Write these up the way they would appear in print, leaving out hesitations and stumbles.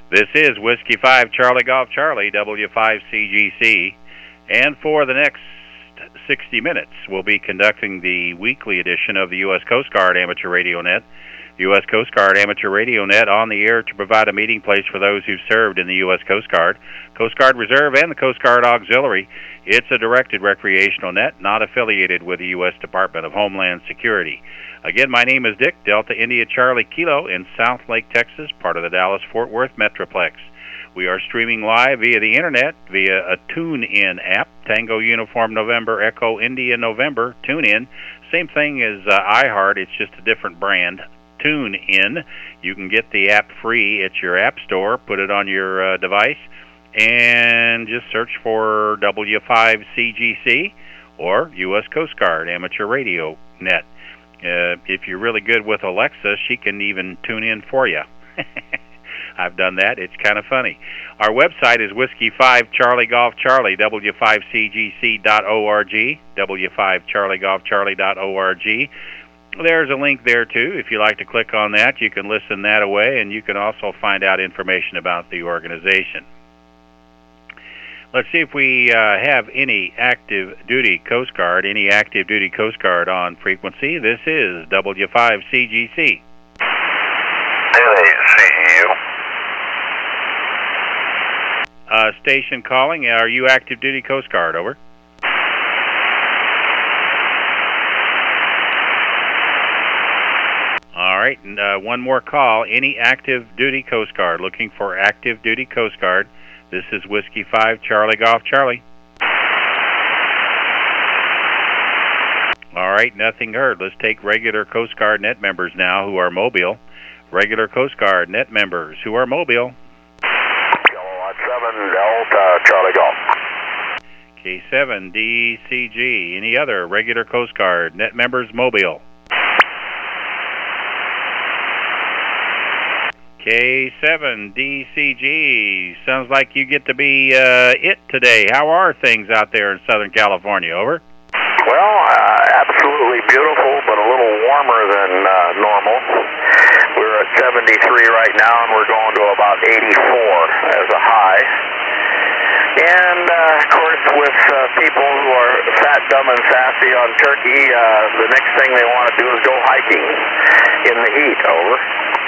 This is Whiskey 5 Charlie Golf Charlie, W5CGC, and for the next 60 minutes, we'll be conducting the weekly edition of the U.S. Coast Guard Amateur Radio Net. U.S. Coast Guard Amateur Radio Net on the air to provide a meeting place for those who've served in the U.S. Coast Guard Reserve, and the Coast Guard Auxiliary. It's a directed recreational net, not affiliated with the U.S. Department of Homeland Security. Again, my name is Dick, Delta India Charlie Kilo in South Lake, Texas, part of the Dallas-Fort Worth Metroplex. We are streaming live via the internet via a TuneIn app, Tango Uniform November Echo India November, TuneIn. Same thing as iHeart, it's just a different brand. TuneIn. You can get the app free at your app store, put it on your device, and just search for W5CGC or U.S. Coast Guard Amateur Radio Net. If you're really good with Alexa, she can even tune in for you. I've done that. It's kind of funny. Our website is Whiskey 5 Charlie Golf Charlie, W5CGC.org, W5CharlieGolfCharlie.org. There's a link there, too. If you like to click on that, you can listen that away, and you can also find out information about the organization. Let's see if we have any active duty Coast Guard on frequency. This is W5CGC. NACU. Station calling. Are you active duty Coast Guard? Over. All right, and one more call. Any active duty Coast Guard? Looking for active duty Coast Guard. This is Whiskey 5 Charlie Golf Charlie. All right, nothing heard. Let's take regular Coast Guard net members now who are mobile. Regular Coast Guard net members who are mobile. Kilowatt 7 Delta Charlie Golf. K7 DCG. Any other regular Coast Guard net members mobile? K7 DCG. Sounds like you get to be it today. How are things out there in Southern California? Over. Well, absolutely beautiful, but a little warmer than normal. We're at 73 right now, and we're going to about 84 as a high. And, of course, with people who are fat, dumb, and sassy on Turkey, the next thing they want to do is go hiking in the heat. Over.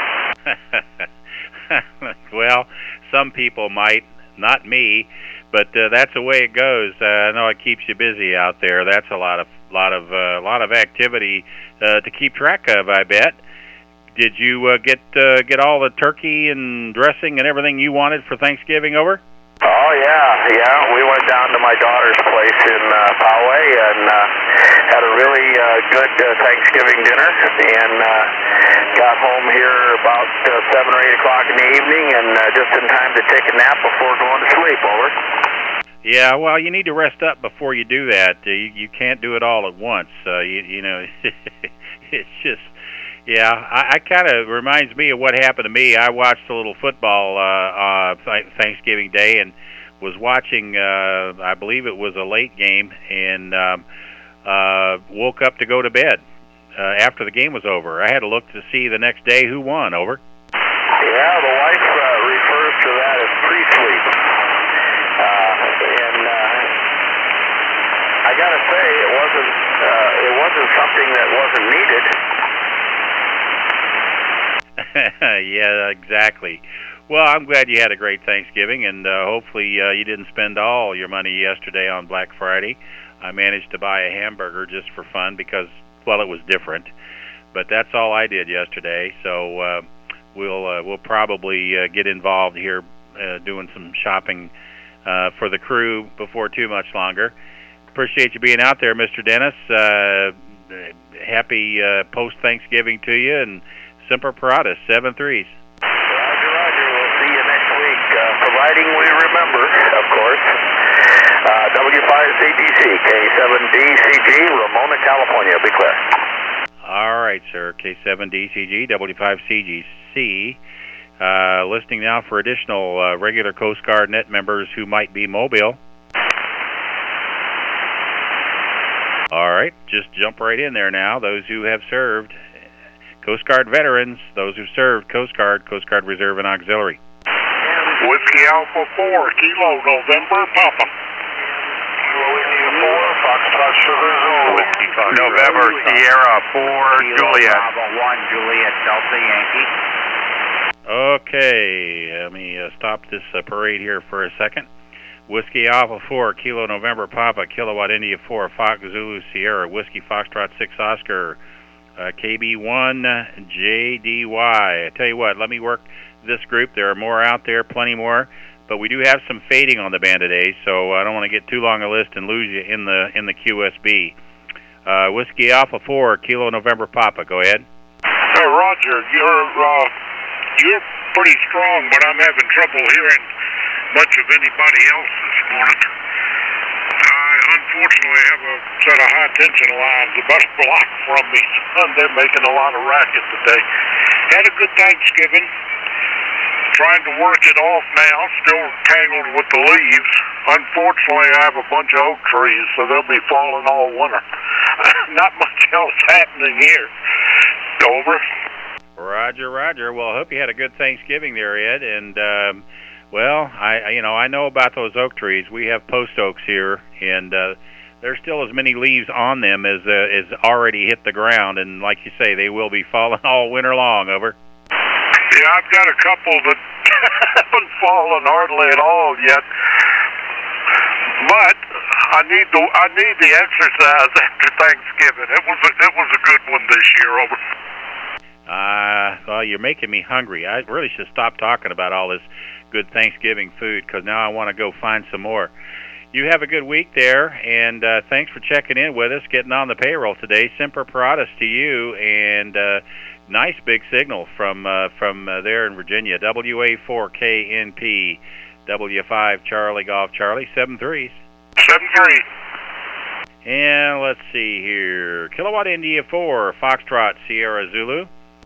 Well, some people might, not me, but that's the way it goes. I know it keeps you busy out there. That's a lot of activity to keep track of, I bet. Did you get all the turkey and dressing and everything you wanted for Thanksgiving? Over? Oh yeah. We went down to my daughter's place in Poway and had a really good Thanksgiving dinner, and got home here about 7 or 8 o'clock in the evening, and just in time to take a nap before going to sleep. Over. Yeah, well, you need to rest up before you do that. You can't do it all at once. You know, it's just. Yeah, I kind of reminds me of what happened to me. I watched a little football Thanksgiving Day and was watching, I believe it was a late game, and woke up to go to bed after the game was over. I had to look to see the next day who won. Over. Yeah, the wife refers to that as pre-sleep. And I got to say, it wasn't something that wasn't needed. Yeah, exactly. Well, I'm glad you had a great Thanksgiving, and hopefully you didn't spend all your money yesterday on Black Friday. I managed to buy a hamburger just for fun because, well, it was different. But that's all I did yesterday. So we'll probably get involved here doing some shopping for the crew before too much longer. Appreciate you being out there, Mr. Dennis. Happy post-Thanksgiving to you, and Semper Paratus, 7 3s. Roger. We'll see you next week, providing we remember, of course. W5CGC, K7DCG, Ramona, California. Be clear. All right, sir. K7DCG, W5CGC. Listening now for additional regular Coast Guard net members who might be mobile. All right, just jump right in there now. Those who have served. Coast Guard veterans, those who served Coast Guard Reserve, and Auxiliary. And Whiskey Alpha 4, Kilo November Papa. Kilo India 4, Foxtrot Sugar Zulu. Whiskey Fox. November Sierra 4, Juliet. Bravo 1, Juliet Delta Yankee. Okay, let me stop this parade here for a second. Whiskey Alpha 4, Kilo November Papa, Kilowatt India 4, Fox Zulu Sierra, Whiskey Foxtrot 6 Oscar, KB1 JDY. I tell you what, let me work this group. There are more out there, plenty more, but we do have some fading on the band today, so I don't want to get too long a list and lose you in the QSB. Whiskey Alpha 4, Kilo November Papa. Go ahead. Hey, Roger, you're pretty strong, but I'm having trouble hearing much of anybody else this morning. I unfortunately have a set of high tension lines about a block from me, and they're making a lot of racket today. Had a good Thanksgiving. Trying to work it off now, still tangled with the leaves. Unfortunately, I have a bunch of oak trees, so they'll be falling all winter. Not much else happening here. Over. Roger, Roger. Well, I hope you had a good Thanksgiving there, Ed. And well, I know about those oak trees. We have post oaks here, and there's still as many leaves on them as already hit the ground. And like you say, they will be falling all winter long. Over. Yeah, I've got a couple that haven't fallen hardly at all yet. But I need the exercise after Thanksgiving. It was a good one this year. Over. Well, you're making me hungry. I really should stop talking about all this good Thanksgiving food, because now I want to go find some more. You have a good week there, and thanks for checking in with us, getting on the payroll today. Semper Paratus to you, and nice big signal from there in Virginia. WA4KNP, W5 Charlie Golf Charlie, 7-3s. 7-3. And let's see here. Kilowatt India 4, Foxtrot Sierra Zulu.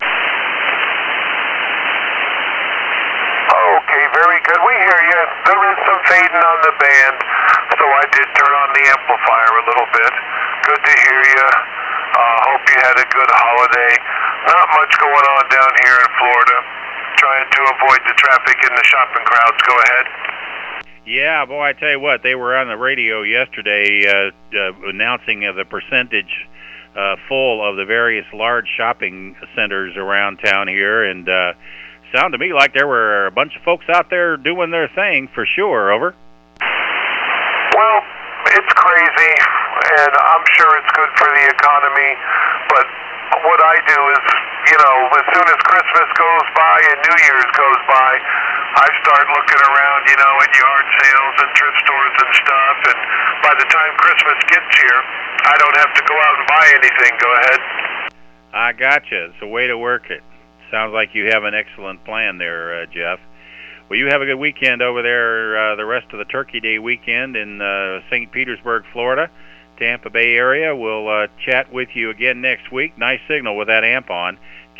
Okay, very good. We hear you. There is some fading on the band, so I did turn on the amplifier a little bit. Good to hear you. Hope you had a good holiday. Not much going on down here in Florida. Trying to avoid the traffic and the shopping crowds. Go ahead. Yeah, boy, I tell you what, they were on the radio yesterday announcing the percentage full of the various large shopping centers around town here, and sounded to me like there were a bunch of folks out there doing their thing for sure. Over. Well, it's crazy, and I'm sure it's good for the economy, but what I do is, as soon as Christmas goes by and New Year's goes by, I start looking around, at yard sales and thrift stores and stuff, and by the time Christmas gets here, I don't have to go out and buy anything. Go ahead. I gotcha. It's a way to work it. Sounds like you have an excellent plan there, Jeff. Well, you have a good weekend over there, the rest of the Turkey Day weekend in St. Petersburg, Florida, Tampa Bay area. We'll chat with you again next week. Nice signal with that amp on.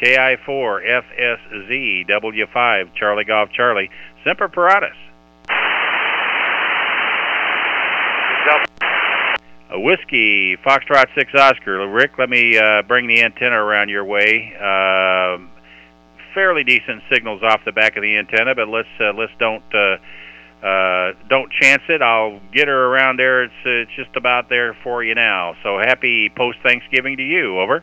KI4FSZ W5 Charlie Golf Charlie. Semper Paratus. A Whiskey Foxtrot 6 Oscar. Rick, let me bring the antenna around your way. Fairly decent signals off the back of the antenna, but let's don't chance it. I'll get her around there. It's just about there for you now. So happy post-Thanksgiving to you. Over.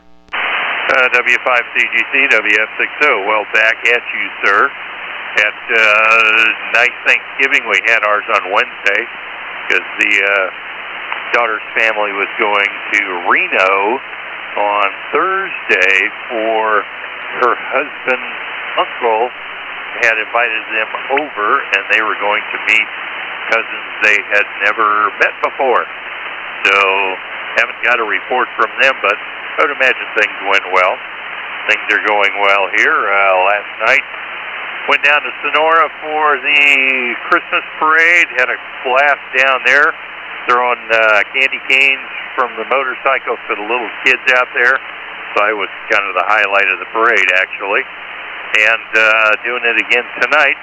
W5CGC, WF60. Well, back at you, sir. At nice Thanksgiving. We had ours on Wednesday because the daughter's family was going to Reno on Thursday for her husband's uncle had invited them over, and they were going to meet cousins they had never met before. So, haven't got a report from them, but I would imagine things went well. Things are going well here. Last night, went down to Sonora for the Christmas parade, had a blast down there, throwing candy canes from the motorcycles to the little kids out there. So I was kind of the highlight of the parade, actually. And doing it again tonight.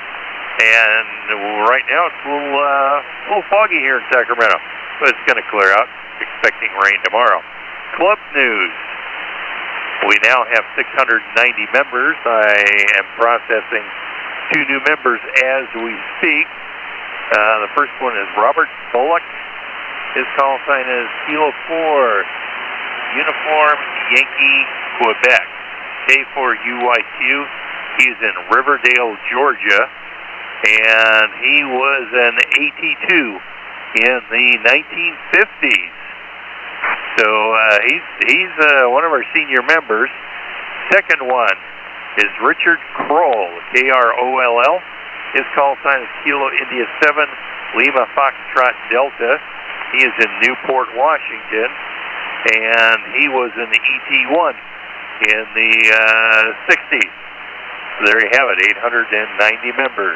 And right now it's a little foggy here in Sacramento. But it's going to clear out. Expecting rain tomorrow. Club news. We now have 690 members. I am processing 2 new members as we speak. The first one is Robert Bullock. His call sign is Kilo 4, Uniform Yankee, Quebec. K4UYQ. He's in Riverdale, Georgia, and he was an AT2 in the 1950s. So he's one of our senior members. Second one is Richard Kroll, Kroll. His call sign is Kilo India 7, Lima Foxtrot Delta. He is in Newport, Washington, and he was an ET1 in the 60s. So there you have it, 890 members.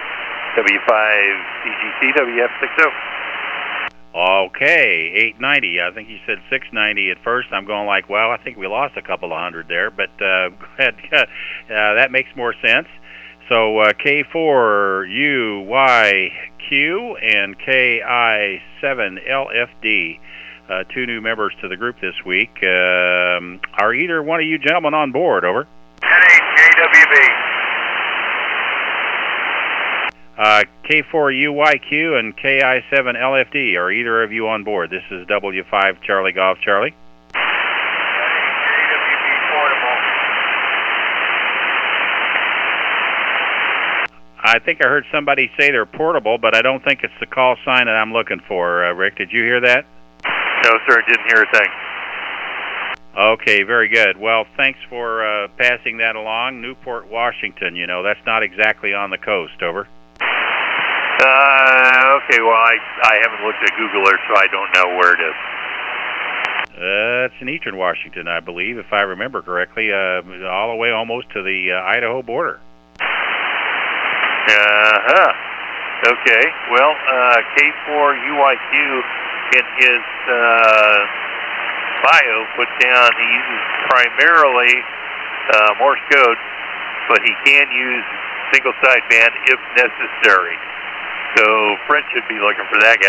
W5CGC, WF60. Okay, 890. I think you said 690 at first. I'm going like, well, I think we lost a couple of hundred there, but go ahead. That makes more sense. So K4UYQ and KI7LFD, 2 new members to the group this week. Are either one of you gentlemen on board? Over. JWB. K4UYQ and KI7LFD, are either of you on board? This is W5 Charlie Golf Charlie. JWB portable. I think I heard somebody say they're portable, but I don't think it's the call sign that I'm looking for. Rick, did you hear that? No, sir, didn't hear a thing. Okay, very good. Well, thanks for passing that along. Newport, Washington, you know, that's not exactly on the coast. Over. Okay, well, I haven't looked at Google Earth, so I don't know where it is. It's in eastern Washington, I believe, if I remember correctly, all the way almost to the Idaho border. Okay, well, K4UYQ in his bio put down he uses primarily Morse code, but he can use single sideband if necessary. So Fred should be looking for that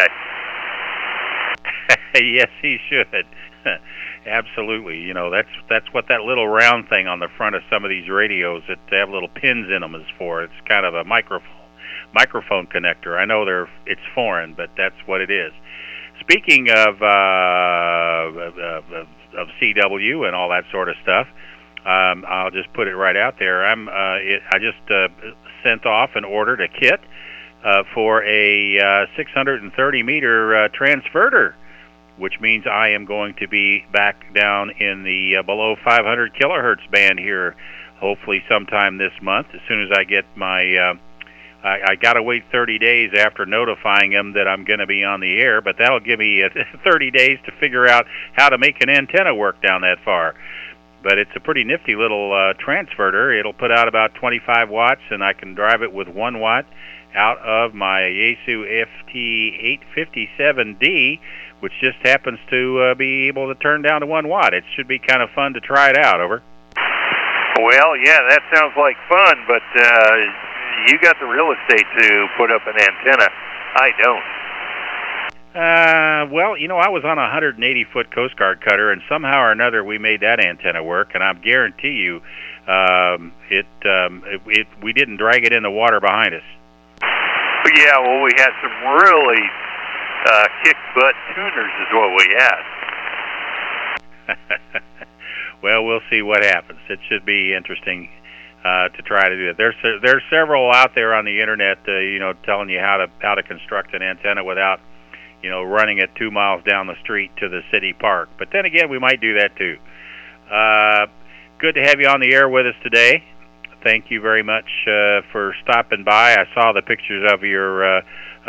guy. Yes, he should. Absolutely. You know, that's what that little round thing on the front of some of these radios that have little pins in them is for. It's kind of a microphone connector. I know it's foreign, but that's what it is. Speaking of CW and all that sort of stuff, I'll just put it right out there. I just sent off and ordered a kit for a 630 meter transverter, which means I am going to be back down in the below 500 kilohertz band here, hopefully sometime this month. As soon as I get my, I got to wait 30 days after notifying them that I'm going to be on the air, but that'll give me 30 days to figure out how to make an antenna work down that far. But it's a pretty nifty little transverter. It'll put out about 25 watts, and I can drive it with 1 watt out of my Yaesu FT857D, which just happens to be able to turn down to 1 watt. It should be kind of fun to try it out. Over. Well, yeah, that sounds like fun, but you got the real estate to put up an antenna. I don't. Well, you know, I was on a 180-foot Coast Guard cutter, and somehow or another we made that antenna work, and I guarantee you we didn't drag it in the water behind us. Yeah, well, we had some really kick-butt tuners is what we had. Well, we'll see what happens. It should be interesting to try to do it. There's several out there on the internet, you know, telling you how to construct an antenna without, you know, running it 2 miles down the street to the city park. But then again, we might do that too. Good to have you on the air with us today. Thank you very much for stopping by. I saw the pictures of your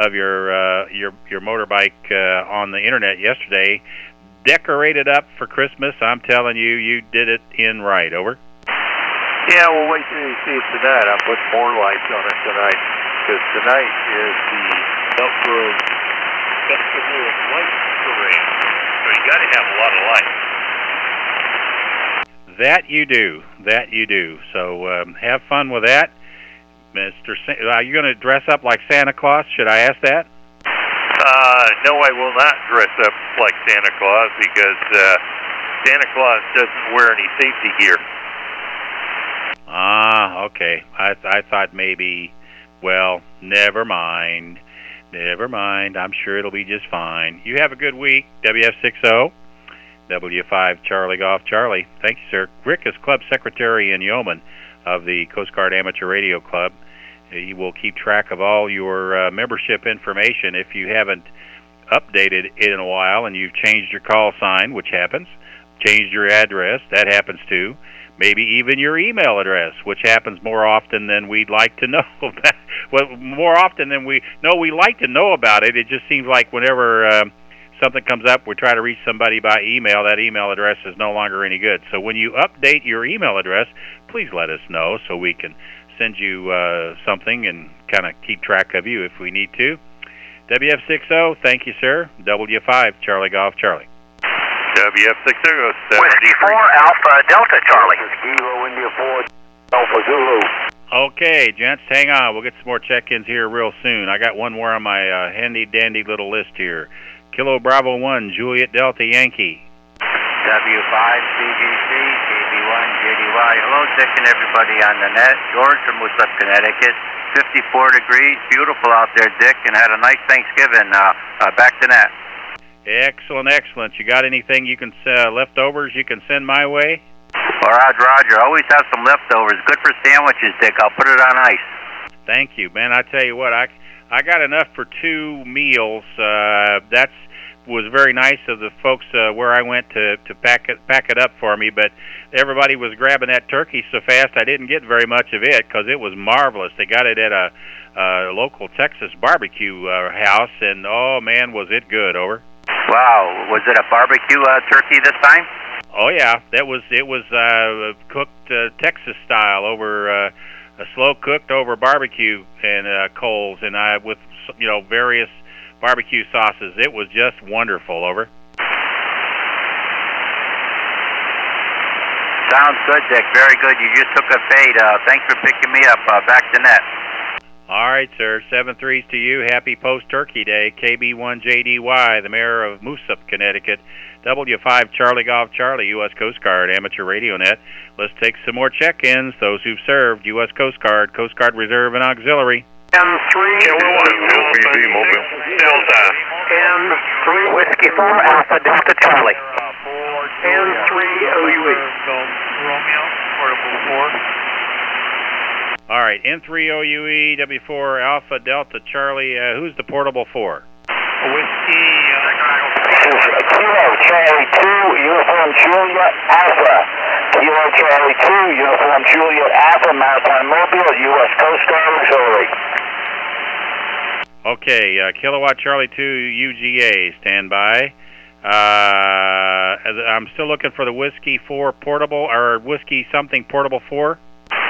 motorbike on the internet yesterday. Decorated up for Christmas. I'm telling you, you did it in right. Over. Yeah, we'll wait till you see it tonight. I'll put more lights on it tonight, because tonight is the Elk Grove Festival of Lights Parade. So you got to have a lot of lights. That you do. That you do. So have fun with that. Mr. Are you going to dress up like Santa Claus? Should I ask that? No, I will not dress up like Santa Claus, because Santa Claus doesn't wear any safety gear. Okay. I thought maybe, well, never mind. Never mind. I'm sure it'll be just fine. You have a good week, WF60, W5 Charlie Golf Charlie. Thank you, sir. Rick is club secretary in Yeoman of the Coast Guard Amateur Radio Club. He will keep track of all your membership information. If you haven't updated it in a while and you've changed your call sign, which happens, changed your address, that happens too. Maybe even your email address, which happens more often than we'd like to know about. Well, more often than we like to know about it. It just seems like whenever something comes up, we try to reach somebody by email, that email address is no longer any good. So when you update your email address, please let us know so we can send you something and kind of keep track of you if we need to. WF60, thank you, sir. W5 Charlie Golf Charlie. WF60, Whiskey 4 Alpha Delta Charlie. Kilo India 4 Alpha Zulu. Okay, gents, hang on. We'll get some more check-ins here real soon. I got one more on my handy-dandy little list here. Kilo Bravo 1 Juliet Delta Yankee. W5 CGC, KB1 JDY. Hello, Dick and everybody on the net. George from Moosup, Connecticut. 54 degrees, beautiful out there, Dick, and had a nice Thanksgiving. Back to net. Excellent, excellent. You got anything you can leftovers you can send my way? All right, Roger. Always have some leftovers. Good for sandwiches, Dick. I'll put it on ice. Thank you, man. I tell you what, I got enough for 2 meals. That was very nice of the folks where I went to pack it up for me, but everybody was grabbing that turkey so fast I didn't get very much of it because it was marvelous. They got it at a local Texas barbecue house, and oh man, was it good. Over. Wow, was it a barbecue turkey this time? Oh yeah, it was cooked Texas style over slow cooked over barbecue and coals, and with various barbecue sauces. It was just wonderful. Over. Sounds good, Dick. Very good. You just took a fade. Thanks for picking me up. Back to net. All right, sir. 7-3s to you. Happy post-Turkey Day. KB1JDY, the mayor of Moosup, Connecticut. W5 Charlie Golf Charlie, U.S. Coast Guard Amateur Radio Net. Let's take some more check-ins. Those who've served, U.S. Coast Guard Reserve, and Auxiliary. M3 LBB Mobile Delta. M3 Whiskey 4 Alpha Delta Charlie. N3 OUE. Romeo, portable 4. All right, N3 OUE, W4 Alpha Delta Charlie. Who's the portable 4? Whiskey. This is Kilo Charlie 2 Uniform Juliet Alpha. Kilo Charlie 2 Uniform Juliet Alpha Maritime Mobile, U.S. Coast Guard Auxiliary. Okay, Kilowatt Charlie 2 UGA, stand by. I'm still looking for the Whiskey 4 portable, or Whiskey something portable 4.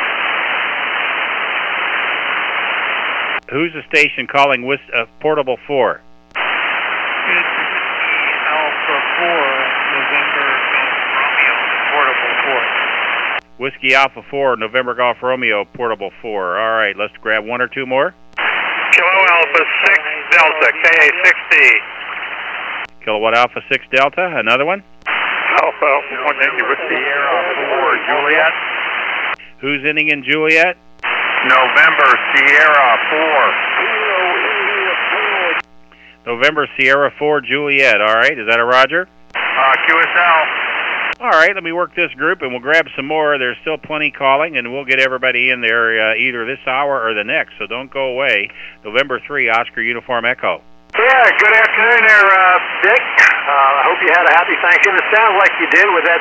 Who's the station calling portable 4? It's Alpha 4, November Golf Romeo, portable 4. Whiskey Alpha 4, November Golf Romeo, portable 4. All right, let's grab 1 or 2 more. Kilo Alpha 6 Delta, KA60. Kilowatt Alpha 6 Delta, another one. Alpha 1 Yankee with Sierra 4 Juliet. Who's ending in Juliet? November Sierra 4. November Sierra 4 Juliet. All right, is that a Roger? QSL. All right, let me work this group and we'll grab some more. There's still plenty calling, and we'll get everybody in there either this hour or the next, so don't go away. November 3 Oscar Uniform Echo. Yeah, good afternoon there, Dick. I hope you had a happy Thanksgiving. It sounds like you did with that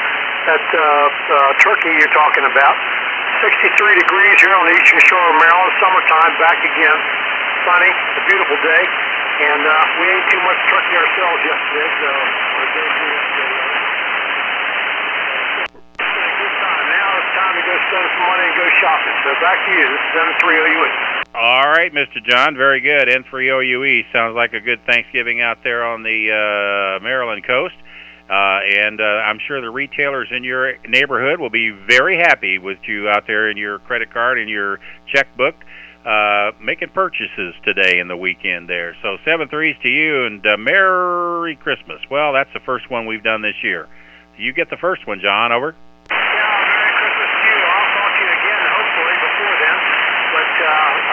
turkey you're talking about. 63 degrees here on the eastern shore of Maryland. Summertime, back again. Sunny. It's a beautiful day. And we ate too much turkey ourselves yesterday, so we're going to do that. Good time. Now it's time to go spend some money and go shopping. So back to you. This is N3OUE. All right, Mr. John, very good. N3OUE sounds like a good Thanksgiving out there on the Maryland coast. And I'm sure the retailers in your neighborhood will be very happy with you out there in your credit card and your checkbook making purchases today in the weekend there. So 7-3s to you, and Merry Christmas. Well, that's the first one we've done this year. You get the first one, John. Over. Yeah, Merry Christmas to you. I'll talk to you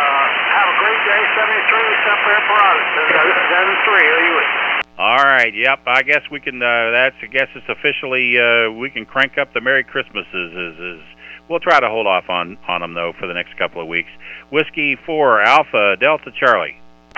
have a great day. 73, Semper Paratus. This is N3. Are you? All right. Yep. I guess we can. I guess it's officially. We can crank up the Merry Christmases. We'll try to hold off on them though for the next couple of weeks. Whiskey 4 Alpha Delta Charlie.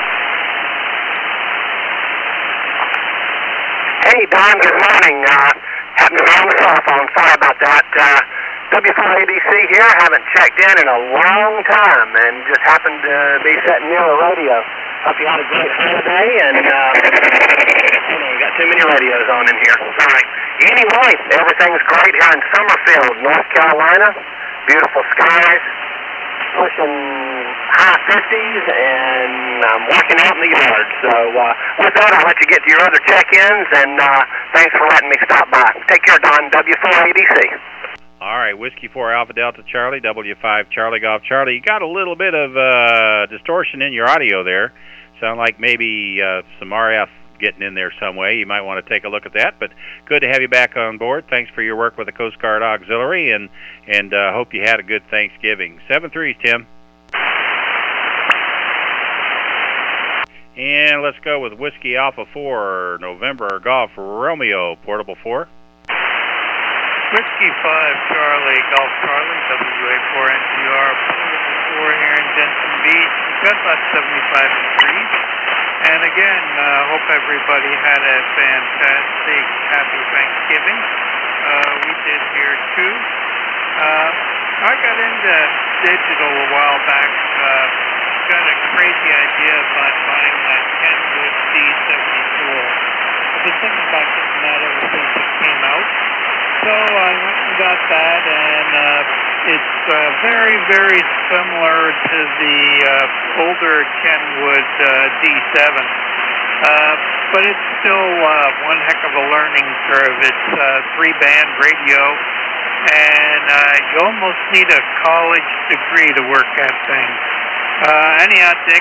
Hey Don, good morning. Happened to be on the cell phone. Sorry about that. W4ABC here. Haven't checked in a long time, and just happened to be sitting near the radio. Hope you had a great holiday, and you got too many radios on in here. All right. Anyway, everything's great here in Summerfield, North Carolina. Beautiful skies, pushing high 50s, and I'm working out in the yard. So with that, I'll let you get to your other check-ins, and thanks for letting me stop by. Take care, Don. W4ABC. All right, Whiskey 4 Alpha Delta Charlie, W5 Charlie Golf Charlie. You got a little bit of distortion in your audio there. Sound like maybe some RF getting in there some way. You might want to take a look at that. But good to have you back on board. Thanks for your work with the Coast Guard Auxiliary, and hope you had a good Thanksgiving. 7-3s, Tim. And let's go with Whiskey Alpha 4 November Golf Romeo Portable 4. Whiskey 5 Charlie Golf Charlie WA4 NGR Portable 4 here in Jensen Beach. We've got about 75 degrees. And again, hope everybody had a fantastic, happy Thanksgiving. We did here too. I got into digital a while back. Got a crazy idea about buying that Kenwood D74. I've been thinking about getting that ever since it came out. So I went and got that, and it's very, very similar to the older Kenwood D7. But it's still one heck of a learning curve. It's a 3-band radio, and you almost need a college degree to work that thing. Anyhow, Dick,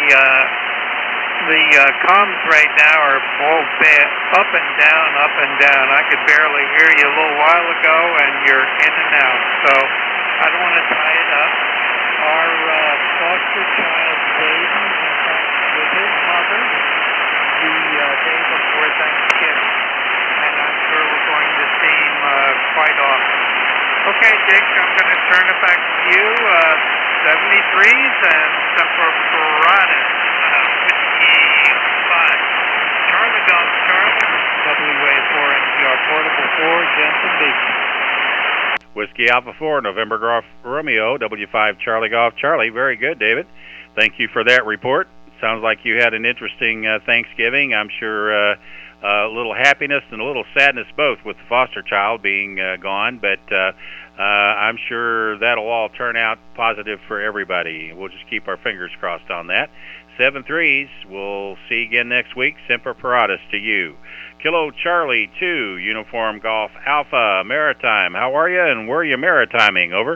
the comms right now are both up and down, up and down. I could barely hear you a little while ago, and you're in and out. So I don't want to tie it up. Our foster child, Baden, went back with his mother the day before Thanksgiving, and I'm sure we're going to see him quite often. Okay, Dick, I'm going to turn it back to you. 73s and Semper Paratus, Whiskey 5. Charlie Golf Charlie, WA4 NGR Portable 4, Jensen Beach. Whiskey Alpha 4 November Golf Romeo, W5 Charlie Golf Charlie. Very good, David. Thank you for that report. Sounds like you had an interesting Thanksgiving. I'm sure a little happiness and a little sadness both with the foster child being gone, but I'm sure that'll all turn out positive for everybody. We'll just keep our fingers crossed on that. 7-3s. We'll see you again next week. Semper Paratus to you. Kilo Charlie 2, Uniform Golf Alpha Maritime. How are you, and where are you maritiming? Over.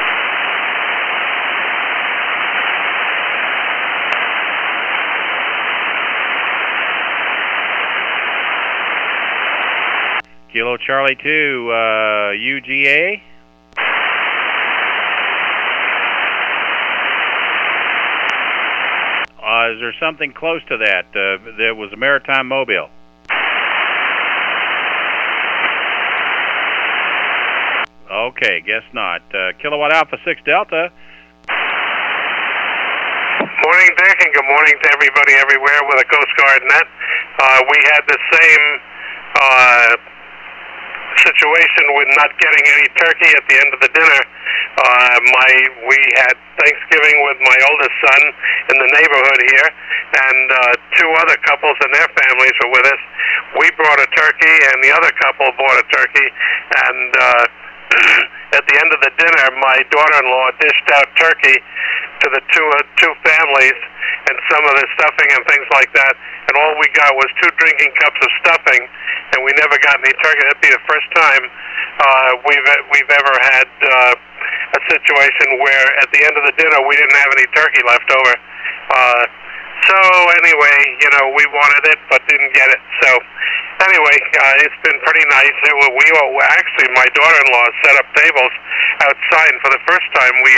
Kilo Charlie 2, UGA. Is there something close to that? There was a maritime mobile. Okay, guess not. Kilowatt Alpha 6 Delta. Morning, Dick, and good morning to everybody everywhere with a Coast Guard net. We had the same situation with not getting any turkey at the end of the dinner. We had Thanksgiving with my oldest son in the neighborhood here, and two other couples and their families were with us. We brought a turkey, and the other couple bought a turkey, and at the end of the dinner, my daughter-in-law dished out turkey to the two families and some of the stuffing and things like that, and all we got was 2 drinking cups of stuffing, and we never got any turkey. That'd be the first time we've ever had a situation where at the end of the dinner we didn't have any turkey left over. So anyway, we wanted it but didn't get it. So anyway, it's been pretty nice. Actually, my daughter-in-law set up tables outside, and for the first time we ate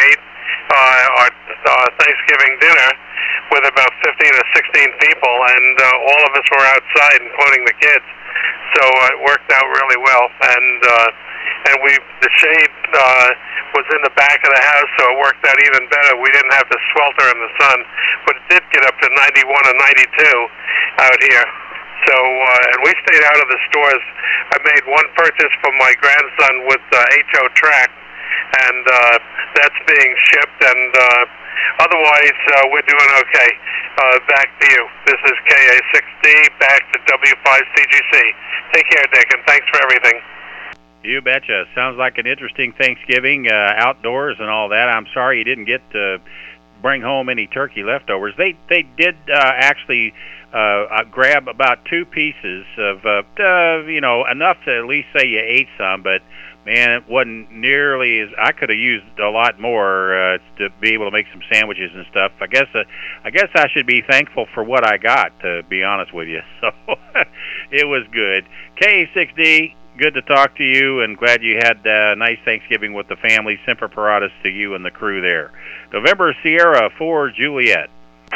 our Thanksgiving dinner with about 15 or 16 people, and all of us were outside, including the kids. So it worked out really well, and the shade was in the back of the house, so it worked out even better. We didn't have to swelter in the sun, but it did get up to 91 or 92 out here. So, and we stayed out of the stores. I made one purchase for my grandson with HO Track, and that's being shipped, and otherwise we're doing okay. Back to you. This is KA6D, back to W5CGC. Take care, Dick, and thanks for everything. You betcha. Sounds like an interesting Thanksgiving, outdoors and all that. I'm sorry you didn't get to bring home any turkey leftovers. They did actually grab about 2 pieces of, enough to at least say you ate some, but man, it wasn't nearly as, I could have used a lot more to be able to make some sandwiches and stuff. I guess I should be thankful for what I got, to be honest with you. So it was good. KA6D, good to talk to you, and glad you had a nice Thanksgiving with the family. Semper Paratus to you and the crew there. November Sierra 4 Juliet.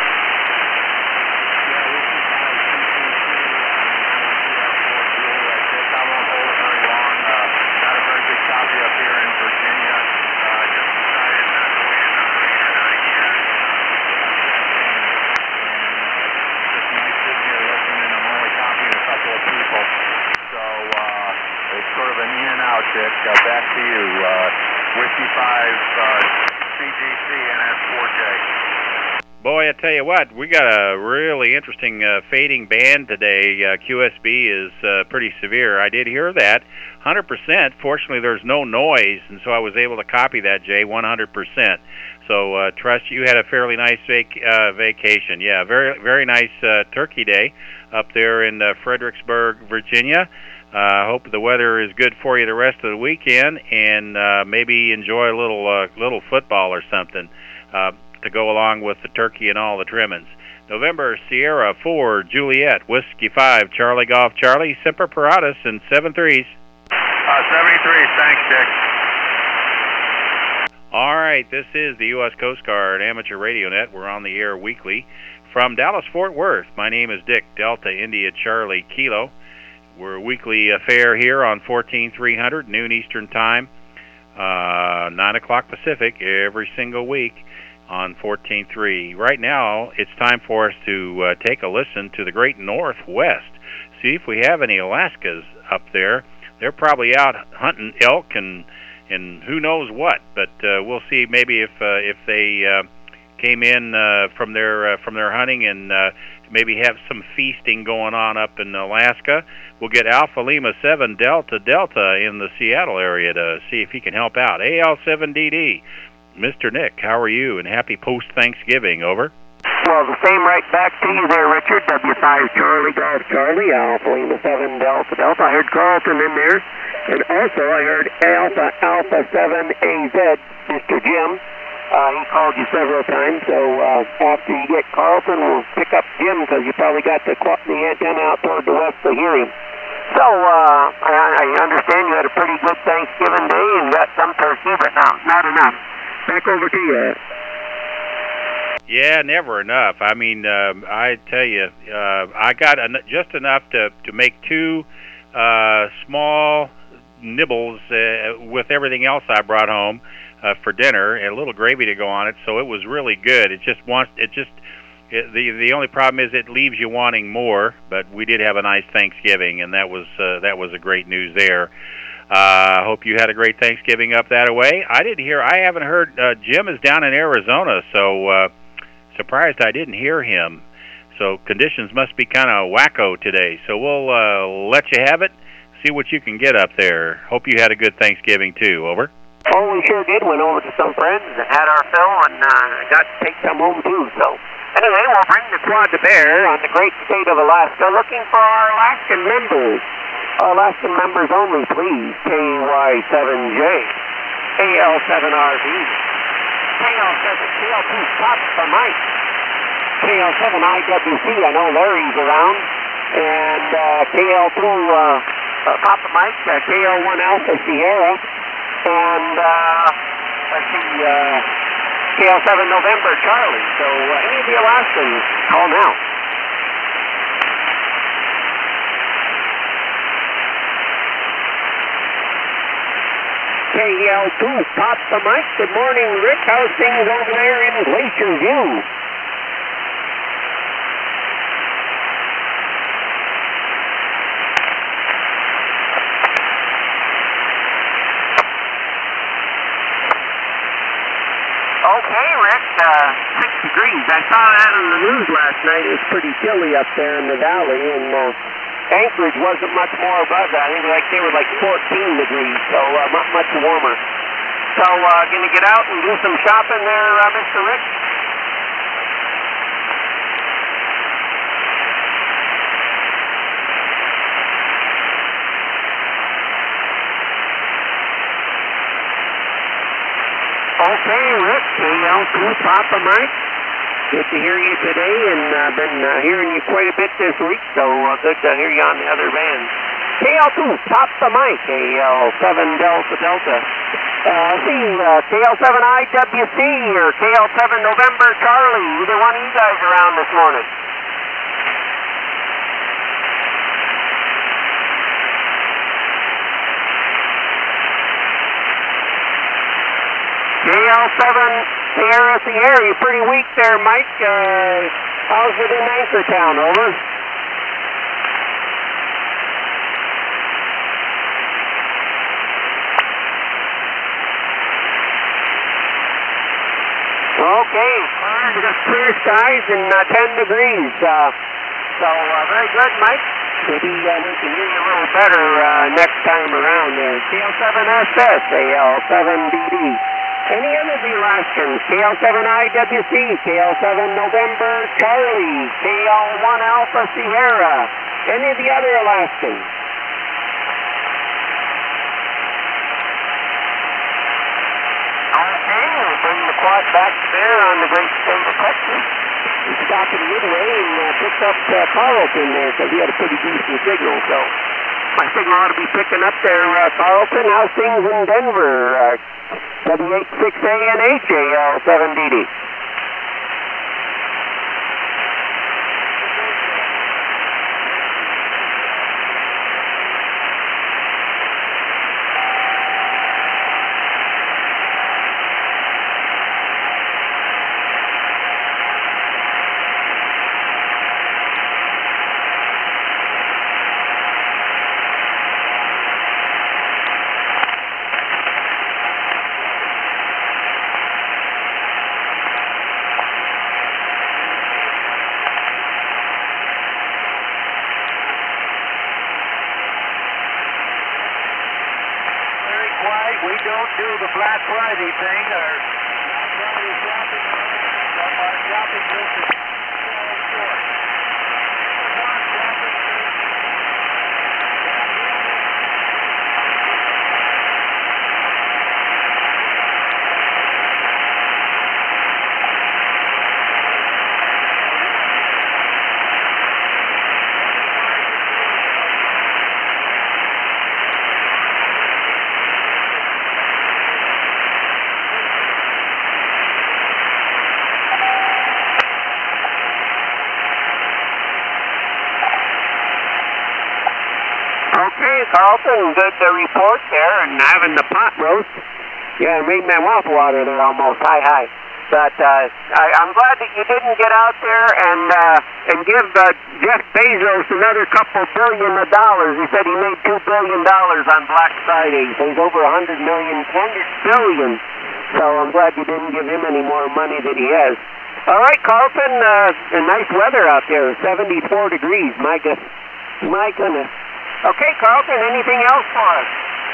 Back to you, Whiskey 5, CGC, NS4J. Boy, I tell you what, we got a really interesting fading band today. QSB is pretty severe. I did hear that, 100%. Fortunately, there's no noise, and so I was able to copy that, Jay, 100%. So trust you had a fairly nice vacation. Yeah, very, very nice Turkey Day up there in Fredericksburg, Virginia. Hope the weather is good for you the rest of the weekend, and maybe enjoy a little football or something to go along with the turkey and all the trimmings. November Sierra 4 Juliet, Whiskey 5 Charlie Golf Charlie, Semper Paratus, and 7-3s. 73, thanks, Dick. All right, this is the U.S. Coast Guard Amateur Radio Net. We're on the air weekly from Dallas-Fort Worth. My name is Dick, Delta India Charlie Kilo. We're a weekly affair here on 14,300, noon Eastern Time, 9 o'clock Pacific, every single week on 14.3. Right now, it's time for us to take a listen to the great Northwest. See if we have any Alaskas up there. They're probably out hunting elk and who knows what, but we'll see maybe if they came in from their hunting and maybe have some feasting going on up in Alaska. We'll get Alpha Lima 7 Delta Delta in the Seattle area to see if he can help out. AL7DD, Mr. Nick, how are you? And happy post-Thanksgiving, over. Well, the same right back to you there, Richard. W5 Charlie Golf Charlie, Alpha Lima 7 Delta Delta. I heard Carlton in there. And also I heard Alpha 7 AZ, Mr. Jim. He called you several times, so after you get Carlton, we'll pick up Jim, because you probably got the antenna out toward the west to hear him. So I understand you had a pretty good Thanksgiving day and got some turkey, but not enough. Back over to you. Yeah, never enough. I mean, I tell you, I got just enough to make 2 small nibbles with everything else I brought home for dinner, and a little gravy to go on it. So it was really good. The only problem is it leaves you wanting more. But we did have a nice Thanksgiving, and that was a great news there. Hope you had a great Thanksgiving up that way. I haven't heard. Jim is down in Arizona, so surprised I didn't hear him. So conditions must be kind of wacko today. So we'll let you have it. See what you can get up there. Hope you had a good Thanksgiving too. Over. Oh, we sure did. Went over to some friends and had our fill, and got to take some home too. So anyway, we'll bring the quad to bear on the great state of Alaska, looking for our Alaskan members. Our Alaskan members only, please. KY7J, AL7RV, KL2 Pop for Mike, KL7IWC. I know Larry's around, and KL2 Papa Mike, KL1 Alpha Sierra. And let's see, KL7 November Charlie. So any of the Alaskans, call now. KL2, pop the mic. Good morning, Rick. How's things over there in Glacier View? Okay, Rick, 6 degrees. I saw that on the news last night. It was pretty chilly up there in the valley, and Anchorage wasn't much more above that. I think they were like 14 degrees, so not much warmer. So, going to get out and do some shopping there, Mr. Rick? Okay, Rick, KL2, Papa Mike. Good to hear you today, and I've been hearing you quite a bit this week, so good to hear you on the other band. KL2, Papa Mike, KL7 Delta Delta. KL7 IWC or KL7 November Charlie, either one of you guys around this morning? KL7 Sierra Sierra, you're pretty weak there, Mike. How's it in Anchortown, over? Okay, just clear skies and 10 degrees. Very good, Mike. Maybe we can hear you a little better next time around there. KL7SS, AL7BD. Any other of the Alaskans? KL7 IWC, KL7 November Charlie, KL1 Alpha Sierra. Any of the other Alaskans? Okay, we'll bring the quad back there on the great state of Texas. We stopped in Midway and picked up Carlton there because he had a pretty decent signal. So my signal ought to be picking up there, Carlton. How's things in Denver? W86ANH, AL7DD. We don't do the Black Friday thing or Black Friday shopping from our shopping list is short. Carlton, good report there, and having the pot roast. Yeah, made my mouth water there almost. Hi. But I'm glad that you didn't get out there and give Jeff Bezos another couple $1 billion. He said he made $2 billion on Black Friday. So he's over $100 billion. So I'm glad you didn't give him any more money than he has. All right, Carlton, nice weather out there, 74 degrees. My goodness. Okay, Carlton, anything else for us?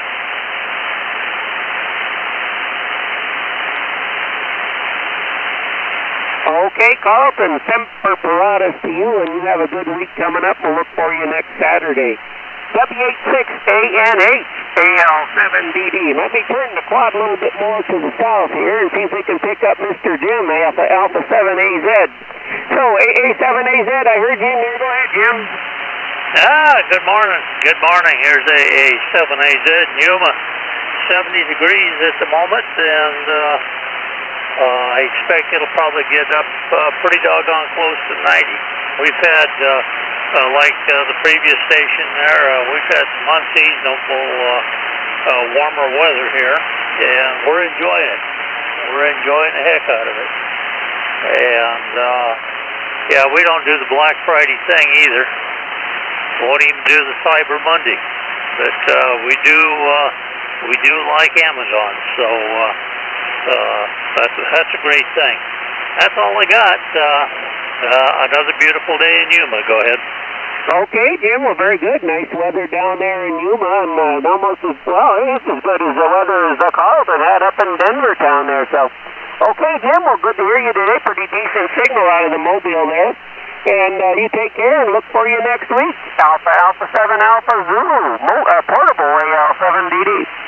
Okay, Carlton, Semper Paratus to you, and you have a good week coming up. We'll look for you next Saturday. W86ANH, AL7DD. Let me turn the quad a little bit more to the south here and see if we can pick up Mr. Jim, Alpha 7AZ. So, A7AZ, I heard you in there. Go ahead, Jim. Good morning. Good morning. Here's A7AZ in Yuma. 70 degrees at the moment, and I expect it'll probably get up pretty doggone close to 90. We've had, like the previous station there, we've had some unseasonable warmer weather here, and we're enjoying it. We're enjoying the heck out of it. And, yeah, we don't do the Black Friday thing either. Won't even do the Cyber Monday. But we do like Amazon, so that's a great thing. That's all I got. Another beautiful day in Yuma. Go ahead. Okay, Jim, well, very good. Nice weather down there in Yuma, and almost as well, it's as good as the weather as Carlton had up in Denver town there. So, okay, Jim, well, good to hear you today. Pretty decent signal out of the Mobile there. And you take care and look for you next week. Alpha 7 Alpha Zulu, portable AL7DD.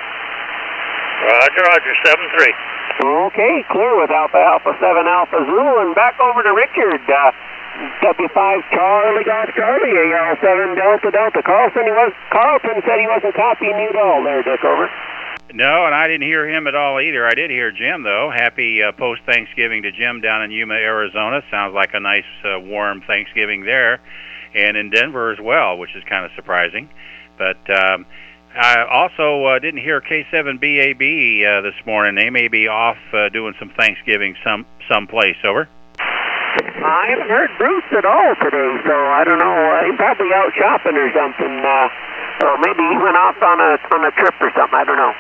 Roger, 7-3. Okay, clear with Alpha 7 Alpha Zulu, and back over to Richard. W5 Charlie Golf Charlie, AL7 Delta Delta. Carlton said he wasn't copying you at all there, Dick, over. No, and I didn't hear him at all either. I did hear Jim, though. Happy post-Thanksgiving to Jim down in Yuma, Arizona. Sounds like a nice, warm Thanksgiving there. And in Denver as well, which is kind of surprising. But I also didn't hear K7BAB this morning. They may be off doing some Thanksgiving someplace. Over. I haven't heard Bruce at all today, so I don't know. He's probably out shopping or something. Or maybe he went off on a trip or something. I don't know.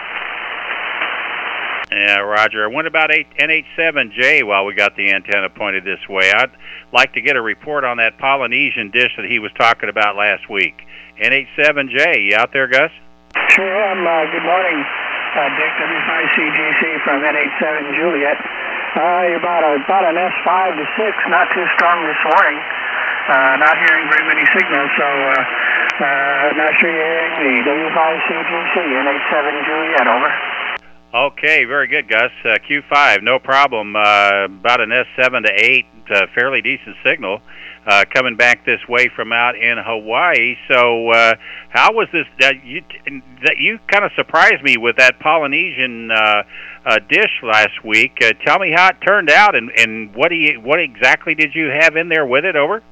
Yeah, Roger. What about NH7J while we got the antenna pointed this way? I'd like to get a report on that Polynesian dish that he was talking about last week. NH7J, you out there, Gus? Sure am. Good morning, Dick, W5CGC from NH7 Juliet. You're about an S5 to 6, not too strong this morning. Not hearing very many signals, so not sure you're hearing me. W5CGC, NH7 Juliet, over. Okay, very good, Gus. Q5, no problem. About an S7 to 8, fairly decent signal. Coming back this way from out in Hawaii. So how was this? You kind of surprised me with that Polynesian dish last week. Tell me how it turned out, and what exactly did you have in there with it? Over.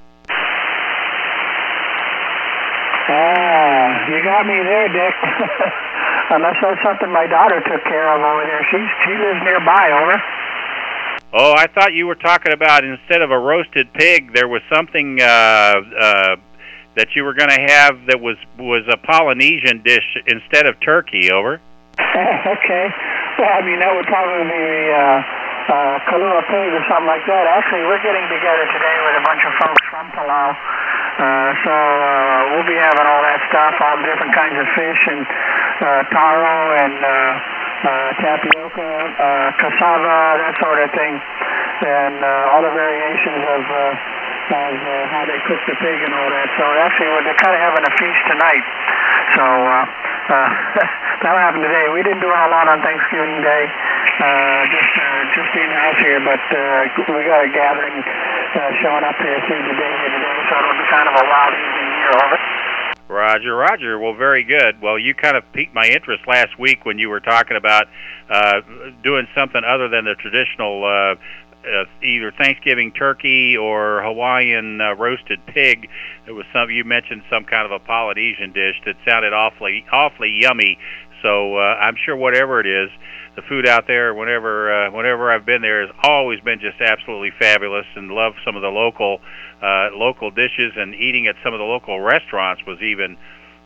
You got me there, Dick. Unless that's something my daughter took care of over there. She lives nearby, over. Oh, I thought you were talking about instead of a roasted pig, there was something that you were going to have that was a Polynesian dish instead of turkey, over. Okay. Well, I mean, that would probably be Kalua pig or something like that. Actually, we're getting together today with a bunch of folks from Palau. So we'll be having all that stuff, all different kinds of fish and taro and tapioca, cassava, that sort of thing, and all the variations of how they cook the pig and all that. So actually, they're kind of having a feast tonight. So that'll happen today. We didn't do a lot on Thanksgiving Day, just in-house here, but we got a gathering showing up here through the day here today, so it'll be kind of a wild evening here, over. Roger. Well, very good. Well, you kind of piqued my interest last week when you were talking about doing something other than the traditional either Thanksgiving turkey or Hawaiian roasted pig. There was you mentioned some kind of a Polynesian dish that sounded awfully yummy. So I'm sure whatever it is, the food out there, whenever I've been there, has always been just absolutely fabulous, and love some of the local dishes, and eating at some of the local restaurants was even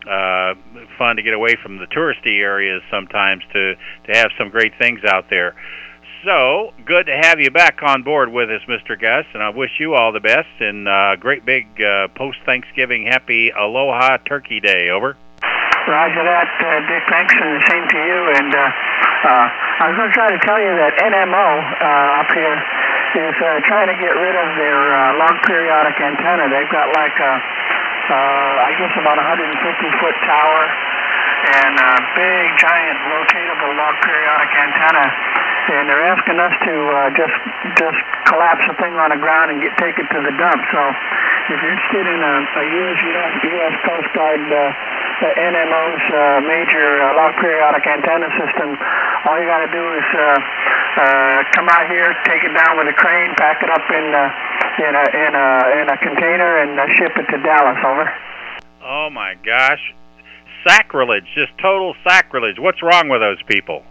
fun to get away from the touristy areas sometimes to have some great things out there. So good to have you back on board with us, Mr. Gus, and I wish you all the best, and great big post-Thanksgiving happy Aloha Turkey Day, over. Roger that, Dick, thanks, and the same to you. And I was going to try to tell you that NMO up here is trying to get rid of their log periodic antenna. They've got like I guess about 150-foot tower and a big, giant, rotatable log periodic antenna. And they're asking us to just collapse the thing on the ground and take it to the dump. So if you're interested in a U.S. Coast Guard NMO's major log periodic antenna system, all you got to do is come out here, take it down with a crane, pack it up in a container, and ship it to Dallas. Over. Oh my gosh, sacrilege! Just total sacrilege. What's wrong with those people?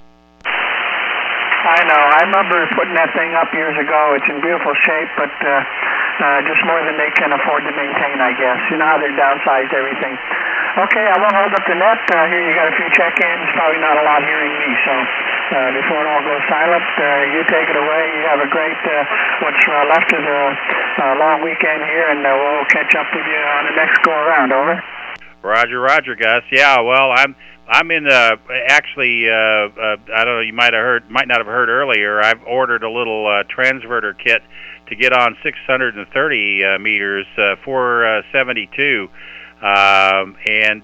I know. I remember putting that thing up years ago. It's in beautiful shape, but just more than they can afford to maintain, I guess. You know how they're downsized everything. Okay, I won't hold up the net. Here you got a few check-ins. Probably not a lot hearing me, so before it all goes silent, you take it away. You have a great what's left of the long weekend here, and we'll catch up with you on the next go-around. Over. Roger, Gus. Yeah, well, I'm in actually. I don't know. You might not have heard earlier. I've ordered a little transverter kit to get on 630 meters, 472, and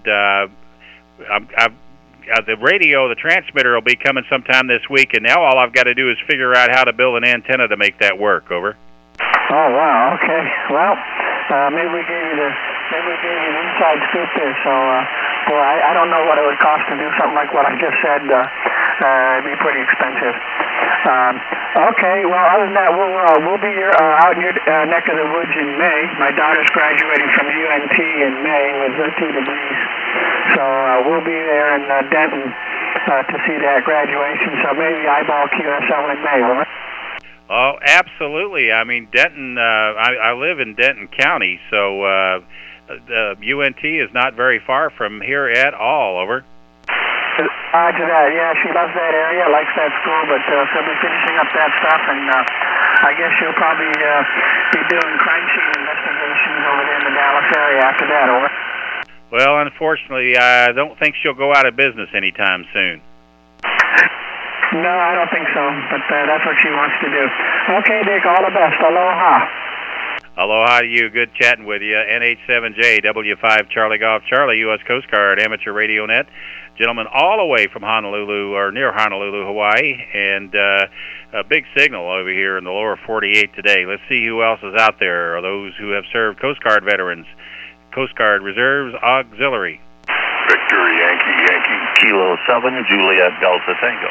the radio, the transmitter will be coming sometime this week. And now all I've got to do is figure out how to build an antenna to make that work. Over. Oh wow. Okay. Well, maybe we gave you an inside scoop there. So, boy, I don't know what it would cost to do something like what I just said. It'd be pretty expensive. Okay, well, other than that, we'll be here out in your neck of the woods in May. My daughter's graduating from UNT in May with 13 degrees. So we'll be there in Denton to see that graduation. So maybe eyeball QSL in May, over. Oh, absolutely. I mean, Denton, I live in Denton County, so the UNT is not very far from here at all. Over. Roger that. Yeah, she loves that area, likes that school, but she'll be finishing up that stuff, and I guess she'll probably be doing crime scene investigations over there in the Dallas area after that. Over. Well, unfortunately, I don't think she'll go out of business anytime soon. No, I don't think so, but that's what she wants to do. Okay, Dick, all the best. Aloha. Aloha to you. Good chatting with you. NH7J, W5 Charlie Golf Charlie, U.S. Coast Guard Amateur Radio Net. Gentlemen all the way from Honolulu, or near Honolulu, Hawaii, and a big signal over here in the lower 48 today. Let's see who else is out there, or those who have served Coast Guard veterans. Coast Guard Reserves Auxiliary. Victor Yankee, Kilo 7, Juliet Delta Tango.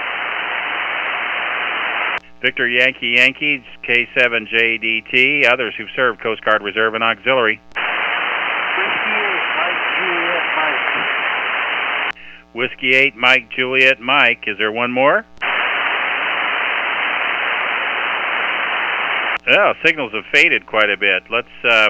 Victor Yankee, K7JDT, others who've served Coast Guard Reserve and Auxiliary. Whiskey 8, Mike, Juliet, Mike. Is there one more? Oh, signals have faded quite a bit. Let's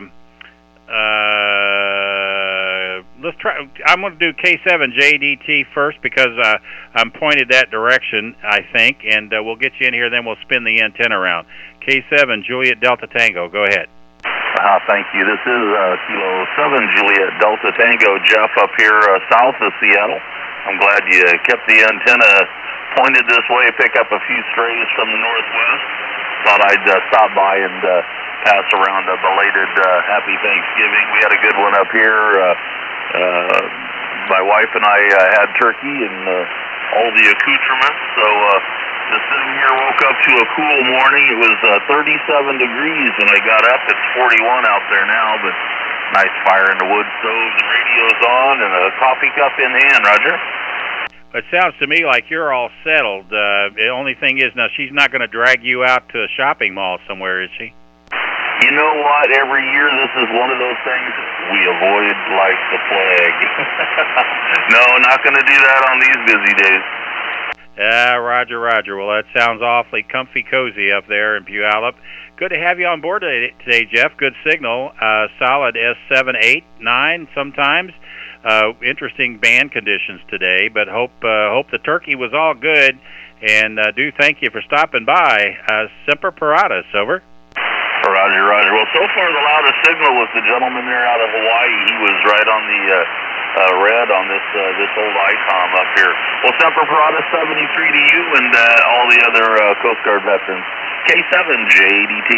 try. I'm going to do K7JDT first because I'm pointed that direction, I think, and we'll get you in here. Then we'll spin the antenna around. K7 Juliet Delta Tango. Go ahead. Thank you. This is Kilo 7 Juliet Delta Tango. Jeff up here south of Seattle. I'm glad you kept the antenna pointed this way, pick up a few strays from the northwest. Thought I'd stop by and pass around a belated Happy Thanksgiving. We had a good one up here. My wife and I had turkey and all the accoutrements. So just sitting here, woke up to a cool morning. It was 37 degrees when I got up. It's 41 out there now, but nice fire in the wood stove, the radio's on, and a coffee cup in hand, Roger. It sounds to me like you're all settled. The only thing is, now, she's not going to drag you out to a shopping mall somewhere, is she? You know what? Every year this is one of those things we avoid like the plague. No, not going to do that on these busy days. Roger. Well, that sounds awfully comfy cozy up there in Puyallup. Good to have you on board today, Jeff. Good signal. Solid S7, 8, 9 sometimes. Interesting band conditions today, but hope the turkey was all good. And do thank you for stopping by. Semper Paratus, over. Roger. Well, so far the loudest signal was the gentleman there out of Hawaii. He was right on the red on this old ICOM up here. Well, Semper Paratus 73 to you and all the other Coast Guard veterans. K7JDT.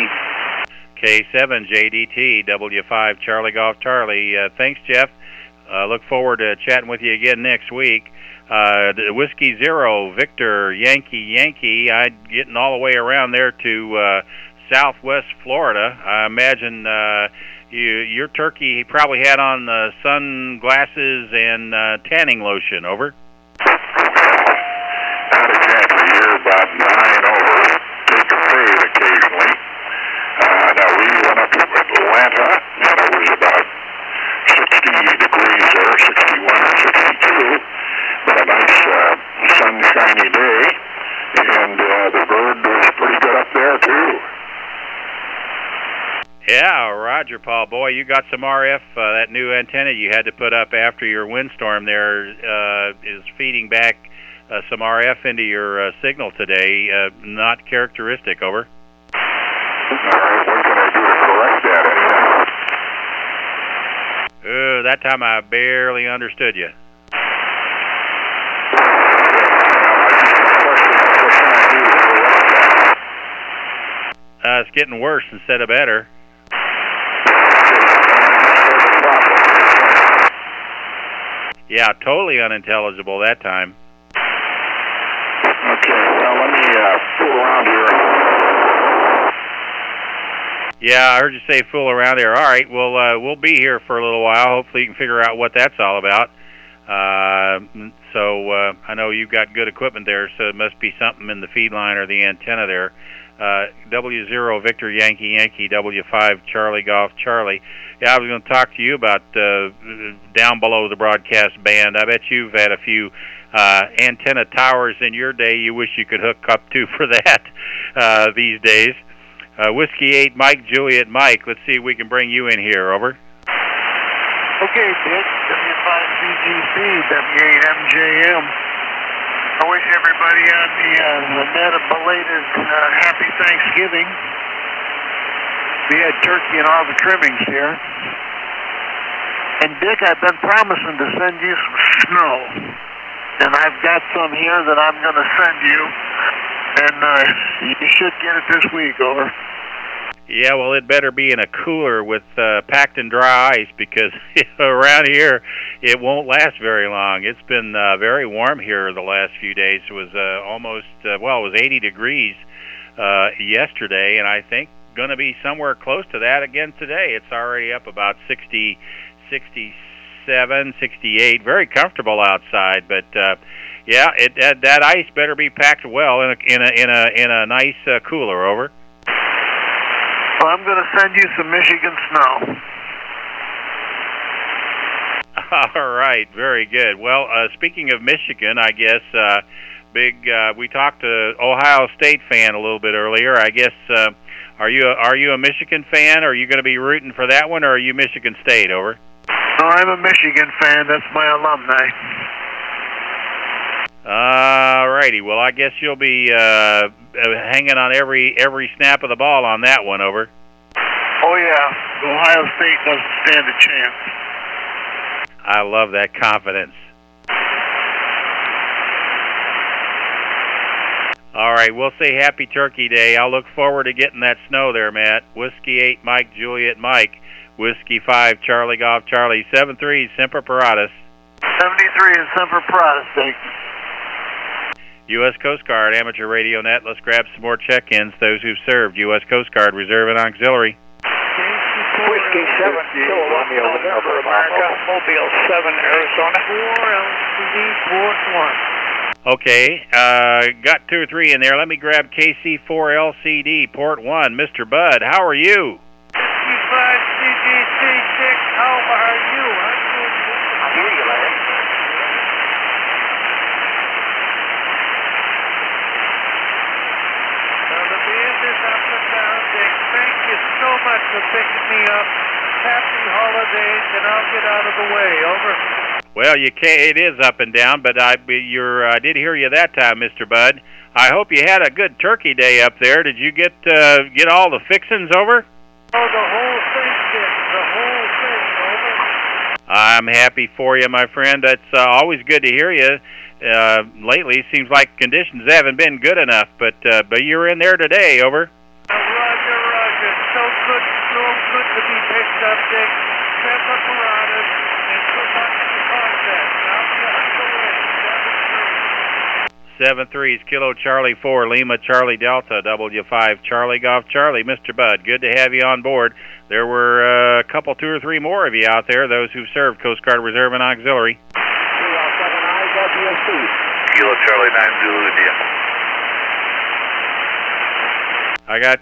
K7JDT, W5 Charlie Golf Charlie. Thanks, Jeff. Look forward to chatting with you again next week. The Whiskey 0, Victor Yankee. I'm getting all the way around there to Southwest Florida. I imagine your turkey, he probably had on sunglasses and tanning lotion. Over. Not exactly. You're about 9 Yeah, Roger, Paul. Boy, you got some RF. That new antenna you had to put up after your windstorm there is feeding back some RF into your signal today. Not characteristic, over. All right, what can I do to correct that? That time I barely understood you. It's getting worse instead of better. Yeah, totally unintelligible that time. Okay, well, let me fool around here. Yeah, I heard you say fool around there. All right, we'll be here for a little while. Hopefully you can figure out what that's all about. So I know you've got good equipment there, so it must be something in the feed line or the antenna there. W0 Victor Yankee Yankee W5 Charlie Golf Charlie. Yeah, I was going to talk to you about down below the broadcast band. I bet you've had a few antenna towers in your day you wish you could hook up to for that these days. Whiskey 8 Mike Juliet Mike, let's see if we can bring you in here, over. Okay, Dick, W5CGC, W8MJM. I wish everybody on the net a belated happy Thanksgiving. We had turkey and all the trimmings here. And Dick, I've been promising to send you some snow. And I've got some here that I'm going to send you. And you should get it this week, over. Yeah, well, it better be in a cooler with packed and dry ice, because around here it won't last very long. It's been very warm here the last few days. It was almost, it was 80 degrees yesterday, and I think going to be somewhere close to that again today. It's already up about 60, 67, 68. Very comfortable outside, but yeah, that ice better be packed well in a nice cooler, over. Well, I'm going to send you some Michigan snow. All right, very good. Well, speaking of Michigan, I guess we talked to Ohio State fan a little bit earlier. I guess are you a Michigan fan? Are you going to be rooting for that one, or are you Michigan State, over? No, I'm a Michigan fan. That's my alumni. All righty. Well, I guess you'll be hanging on every snap of the ball on that one, over. Oh, yeah. Ohio State doesn't stand a chance. I love that confidence. All right, we'll say Happy Turkey Day. I'll look forward to getting that snow there, Matt. Whiskey 8 Mike Juliet Mike. Whiskey 5 Charlie Golf Charlie. 73 Semper Paratus. 73 and Semper Paratus, thanks. U.S. Coast Guard Amateur Radio Net. Let's grab some more check-ins. Those who've served U.S. Coast Guard Reserve and Auxiliary. Whiskey 7 Kilowatt November America, Mobile 7 Arizona. 4 LCD Port 1. Okay, got 2 or 3 in there. Let me grab KC4 LCD Port 1. Mr. Bud, how are you? CGC 6, how are you? I hear you, Larry. The band is up and down, Dick. Thank you so much for picking me up. Happy holidays, and I'll get out of the way. Over. Well, it is up and down, but I did hear you that time, Mr. Bud. I hope you had a good turkey day up there. Did you get all the fixings, over? Oh, the whole thing, Dick. The whole thing, over. I'm happy for you, my friend. It's always good to hear you. Lately, it seems like conditions haven't been good enough, but you're in there today, over. Roger. So good to be picked up, Dick. Semper Paratus, and good luck to the contest. I'll be on the way. 7-3 Kilo Charlie 4 Lima Charlie Delta W5 Charlie Golf Charlie. Mr. Bud, good to have you on board. There were a couple, 2 or 3 more of you out there, those who've served Coast Guard Reserve and Auxiliary. Kilo Charlie 9 Zulu, deal. I got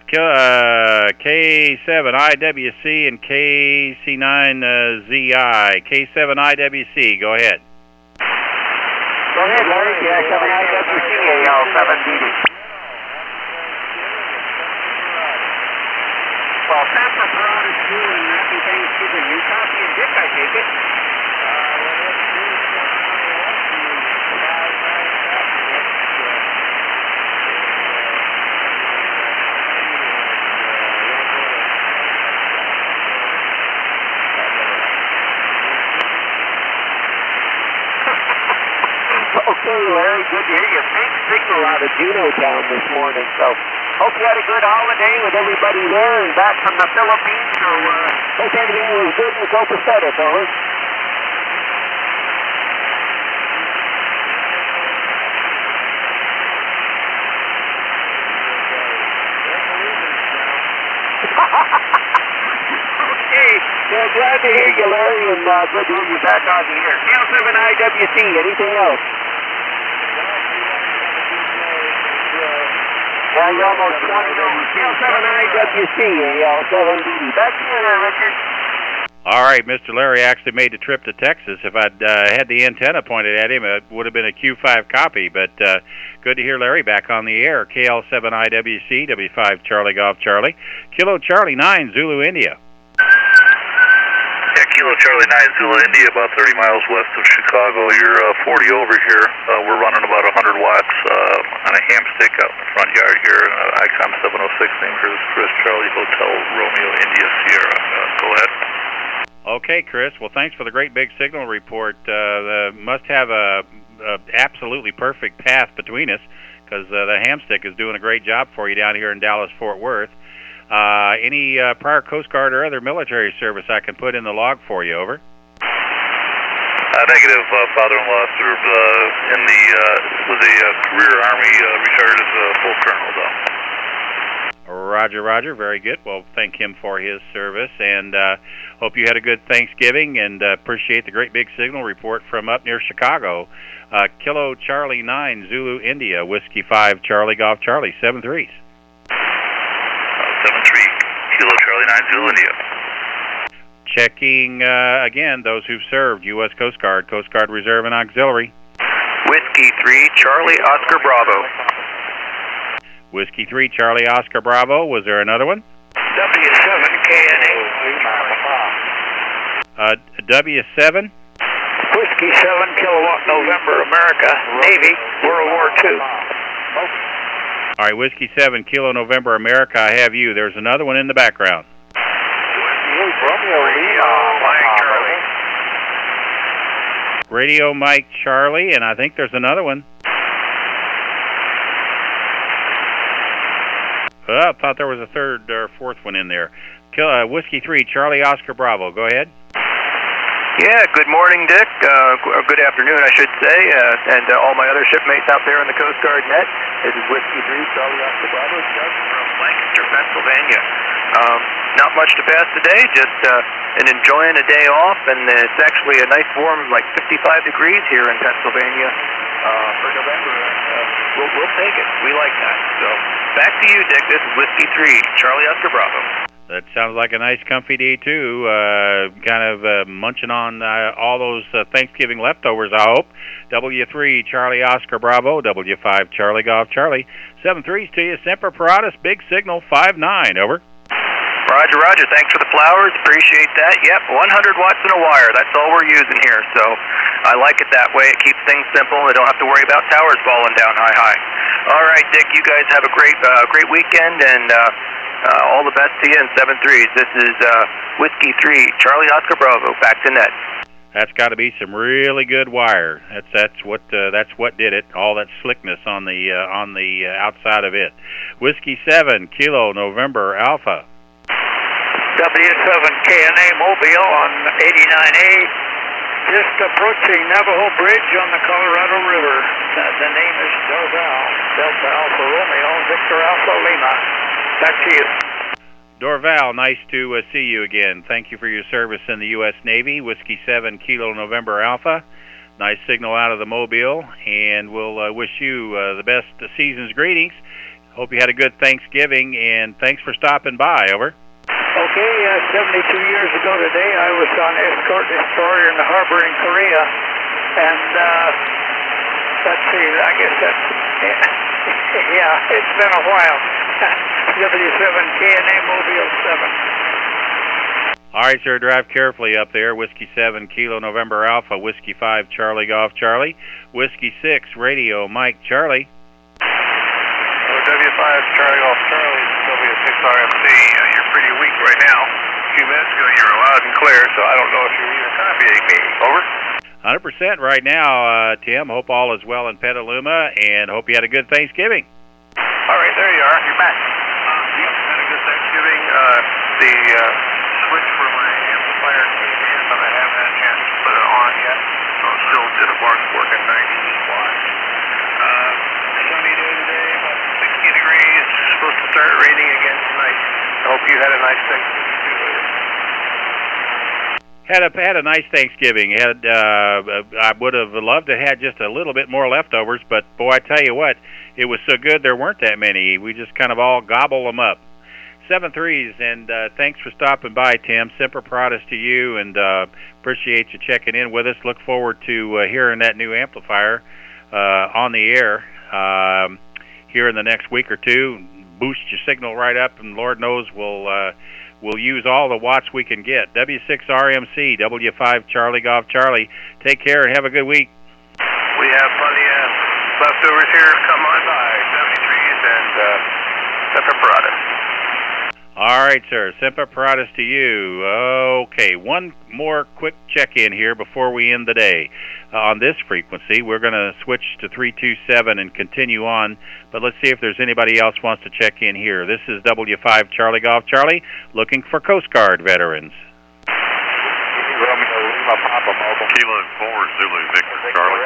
K7 IWC and KC9 ZI. K7 IWC, go ahead. Go ahead, Larry. K7 IWC, AL7BD. Well, Santa Parada to you and happy Thanksgiving. You copying Dick, I take it. Okay, Larry, good to hear your big signal out of Juneautown this morning. So, hope you had a good holiday with everybody there and back from the Philippines. So, hope everything was good in Copacetic, over. Okay, well, glad to hear you, Larry, and good to hear you back on the air. KL7IWC, anything else? Yeah, you're almost 20 over. KL7IWC, AL7BD. Back to you there, Richard. All right, Mr. Larry actually made the trip to Texas. If I'd had the antenna pointed at him, it would have been a Q5 copy, but good to hear Larry back on the air. KL7IWC, W5 Charlie Golf Charlie, Kilo Charlie 9 Zulu India. Yeah, Kilo Charlie 9 Zulu India, about 30 miles west of Chicago. You're 40 over here. We're running about 100 watts on a ham stick out in the front yard here. ICOM 706 name here is Chris Charlie Hotel Romeo India Sierra. Go ahead. Okay, Chris. Well, thanks for the great big signal report. Must have a absolutely perfect path between us because the ham stick is doing a great job for you down here in Dallas-Fort Worth. Any prior Coast Guard or other military service I can put in the log for you, over? Negative. Father-in-law served was a career Army, retired as a full colonel, though. Roger, Roger. Very good. Well, thank him for his service, and hope you had a good Thanksgiving, and appreciate the great big signal report from up near Chicago. Kilo Charlie 9 Zulu India, Whiskey 5 Charlie Golf Charlie, 7-3s. 7-3, Kilo Charlie 9 Zulu India. Checking again those who've served U.S. Coast Guard Reserve and Auxiliary. Whiskey 3 Charlie Oscar Bravo. Whiskey 3 Charlie Oscar Bravo. Was there another one? W7 KNA. W7? Whiskey 7 Kilowatt November America, Navy, World War II. All right, Whiskey 7 Kilo November America, I have you. There's another one in the background. Radio Mike Charlie, and I think there's another one. I thought there was a third or fourth one in there. Whiskey 3 Charlie Oscar Bravo. Go ahead. Yeah, good morning, Dick. Good afternoon, I should say, and all my other shipmates out there in the Coast Guard net. This is Whiskey 3 Charlie Oscar Bravo, Doug from Lancaster, Pennsylvania. Not much to pass today, just enjoying a day off, and it's actually a nice warm, like 55 degrees here in Pennsylvania for November. We'll take it. We like that. So back to you, Dick. This is Whiskey 3 Charlie Oscar Bravo. That sounds like a nice, comfy day, too. Kind of munching on all those Thanksgiving leftovers, I hope. W3 Charlie Oscar Bravo, W5 Charlie Golf Charlie. 7-3s to you. Semper Paratus, big signal, 5-9, over. Roger, Roger. Thanks for the flowers. Appreciate that. Yep, 100 watts in a wire. That's all we're using here. So I like it that way. It keeps things simple. I don't have to worry about towers falling down high. All right, Dick, you guys have a great weekend, and all the best to you in 7-3s. This is Whiskey 3 Charlie Oscar Bravo. Back to net. That's got to be some really good wire. That's what did it. All that slickness on the outside of it. Whiskey 7 Kilo November Alpha. W7 KNA Mobile on 89A, just approaching Navajo Bridge on the Colorado River. The name is Dorval, Delta Alpha Romeo, Victor Alpha Lima. Back to you. Dorval, nice to see you again. Thank you for your service in the U.S. Navy. Whiskey 7 Kilo November Alpha. Nice signal out of the Mobile, and we'll wish you the best season's greetings. Hope you had a good Thanksgiving, and thanks for stopping by. Over. Okay, 72 years ago today, I was on an escort destroyer in the harbor in Korea, and let's see, I guess that's, yeah, it's been a while. W7 KNA Mobile 7. All right, sir, drive carefully up there. Whiskey 7 Kilo November Alpha, Whiskey 5 Charlie Golf Charlie, Whiskey 6 Radio Mike Charlie. W5 Charlie Golf Charlie, W6 RMC. You're pretty weak right now. A few minutes ago you were loud and clear, so I don't know if you're even copying me. Over. 100% right now, Tim. Hope all is well in Petaluma, and hope you had a good Thanksgiving. All right, there you are. You're back. Yep, had a good Thanksgiving. The switch for my amplifier came in, but I haven't had a chance to put it on yet. So it's still just working 90 watts. Sunny day today, about 60 degrees. Supposed to start raining again tonight. I hope you had a nice Thanksgiving too. Had a nice Thanksgiving. I would have loved to have just a little bit more leftovers, but boy, I tell you what, it was so good there weren't that many. We just kind of all gobble them up. 7-3s, and thanks for stopping by, Tim. Semper Paratus to you, and appreciate you checking in with us. Look forward to hearing that new amplifier on the air here in the next week or two. Boost your signal right up, and Lord knows we'll use all the watts we can get. W6 RMC, W5 Charlie Golf Charlie. Take care and have a good week. We have plenty of leftovers here. Come on by. 73s and Semper Paratus. All right, sir. Semper Paratus to you. Okay, one more quick check-in here before we end the day. On this frequency, we're going to switch to 327 and continue on, but let's see if there's anybody else wants to check in here. This is W5 Charlie Golf Charlie, looking for Coast Guard veterans. Romeo Papa Mobile. Kilo 4 Zulu Victor Charlie.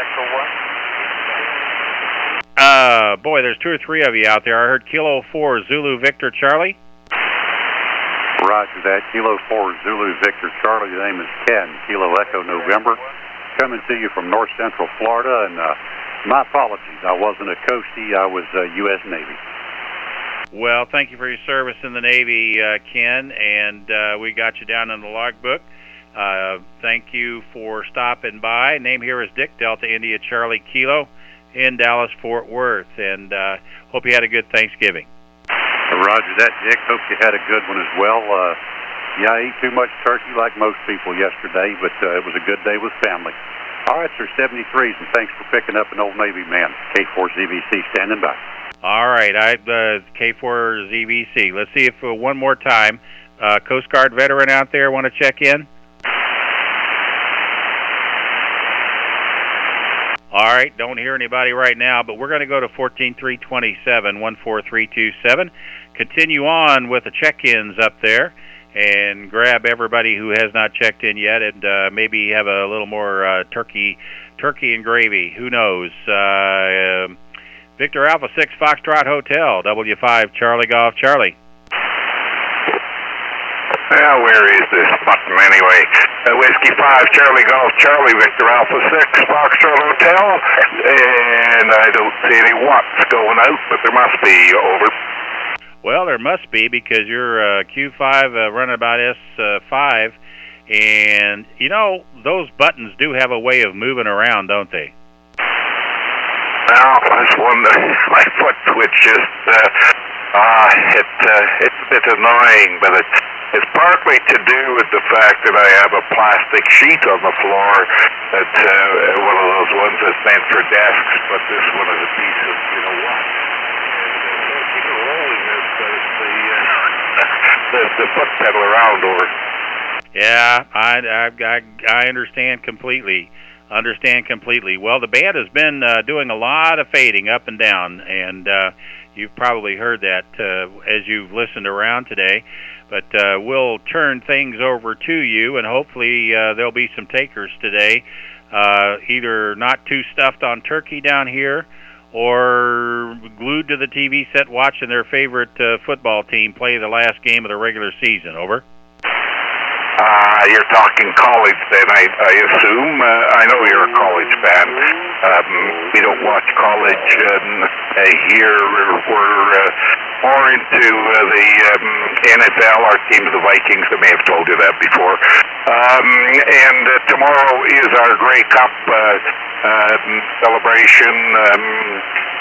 Boy, there's 2 or 3 of you out there. I heard Kilo 4 Zulu Victor Charlie. Roger that. Kilo 4 Zulu Victor Charlie. The name is Ken. Kilo Echo November. Coming to you from north central Florida, and my apologies. I wasn't a Coastie. I was U.S. Navy. Well, thank you for your service in the Navy, Ken, and we got you down in the logbook. Thank you for stopping by. Name here is Dick, Delta India Charlie Kilo in Dallas-Fort Worth, and hope you had a good Thanksgiving. Roger that, Dick. Hope you had a good one as well. Yeah, I ate too much turkey like most people yesterday, but it was a good day with family. All right, sir, 73s, and thanks for picking up an Old Navy man. K4ZVC standing by. All right, K4ZVC. Let's see if one more time, Coast Guard veteran out there want to check in? All right, don't hear anybody right now, but we're going to go to 14327, 14327. Continue on with the check-ins up there and grab everybody who has not checked in yet, and maybe have a little more turkey and gravy. Who knows? Victor Alpha 6 Foxtrot Hotel, W5 Charlie Golf Charlie. Well, where is this button anyway? Whiskey 5 Charlie Golf Charlie, Victor Alpha 6 Foxtrot Hotel, and I don't see any watts going out, but there must be. Over. Well, there must be, because you're Q5 running about S5, and you know those buttons do have a way of moving around, don't they? Well, that's one that my foot twitches. It's a bit annoying, but it's partly to do with the fact that I have a plastic sheet on the floor that's one of those ones that's meant for desks, but this one is a piece of, what? And keep it rolling this, the foot pedal around over. Yeah, I understand completely. Well, the band has been doing a lot of fading up and down, and you've probably heard that as you've listened around today. But we'll turn things over to you, and hopefully there'll be some takers today, either not too stuffed on turkey down here or glued to the TV set watching their favorite football team play the last game of the regular season. Over. You're talking college then, I assume. I know you're a college fan. We don't watch college here. We're more into the NFL. Our team's the Vikings. I may have told you that before. And tomorrow is our Grey Cup celebration.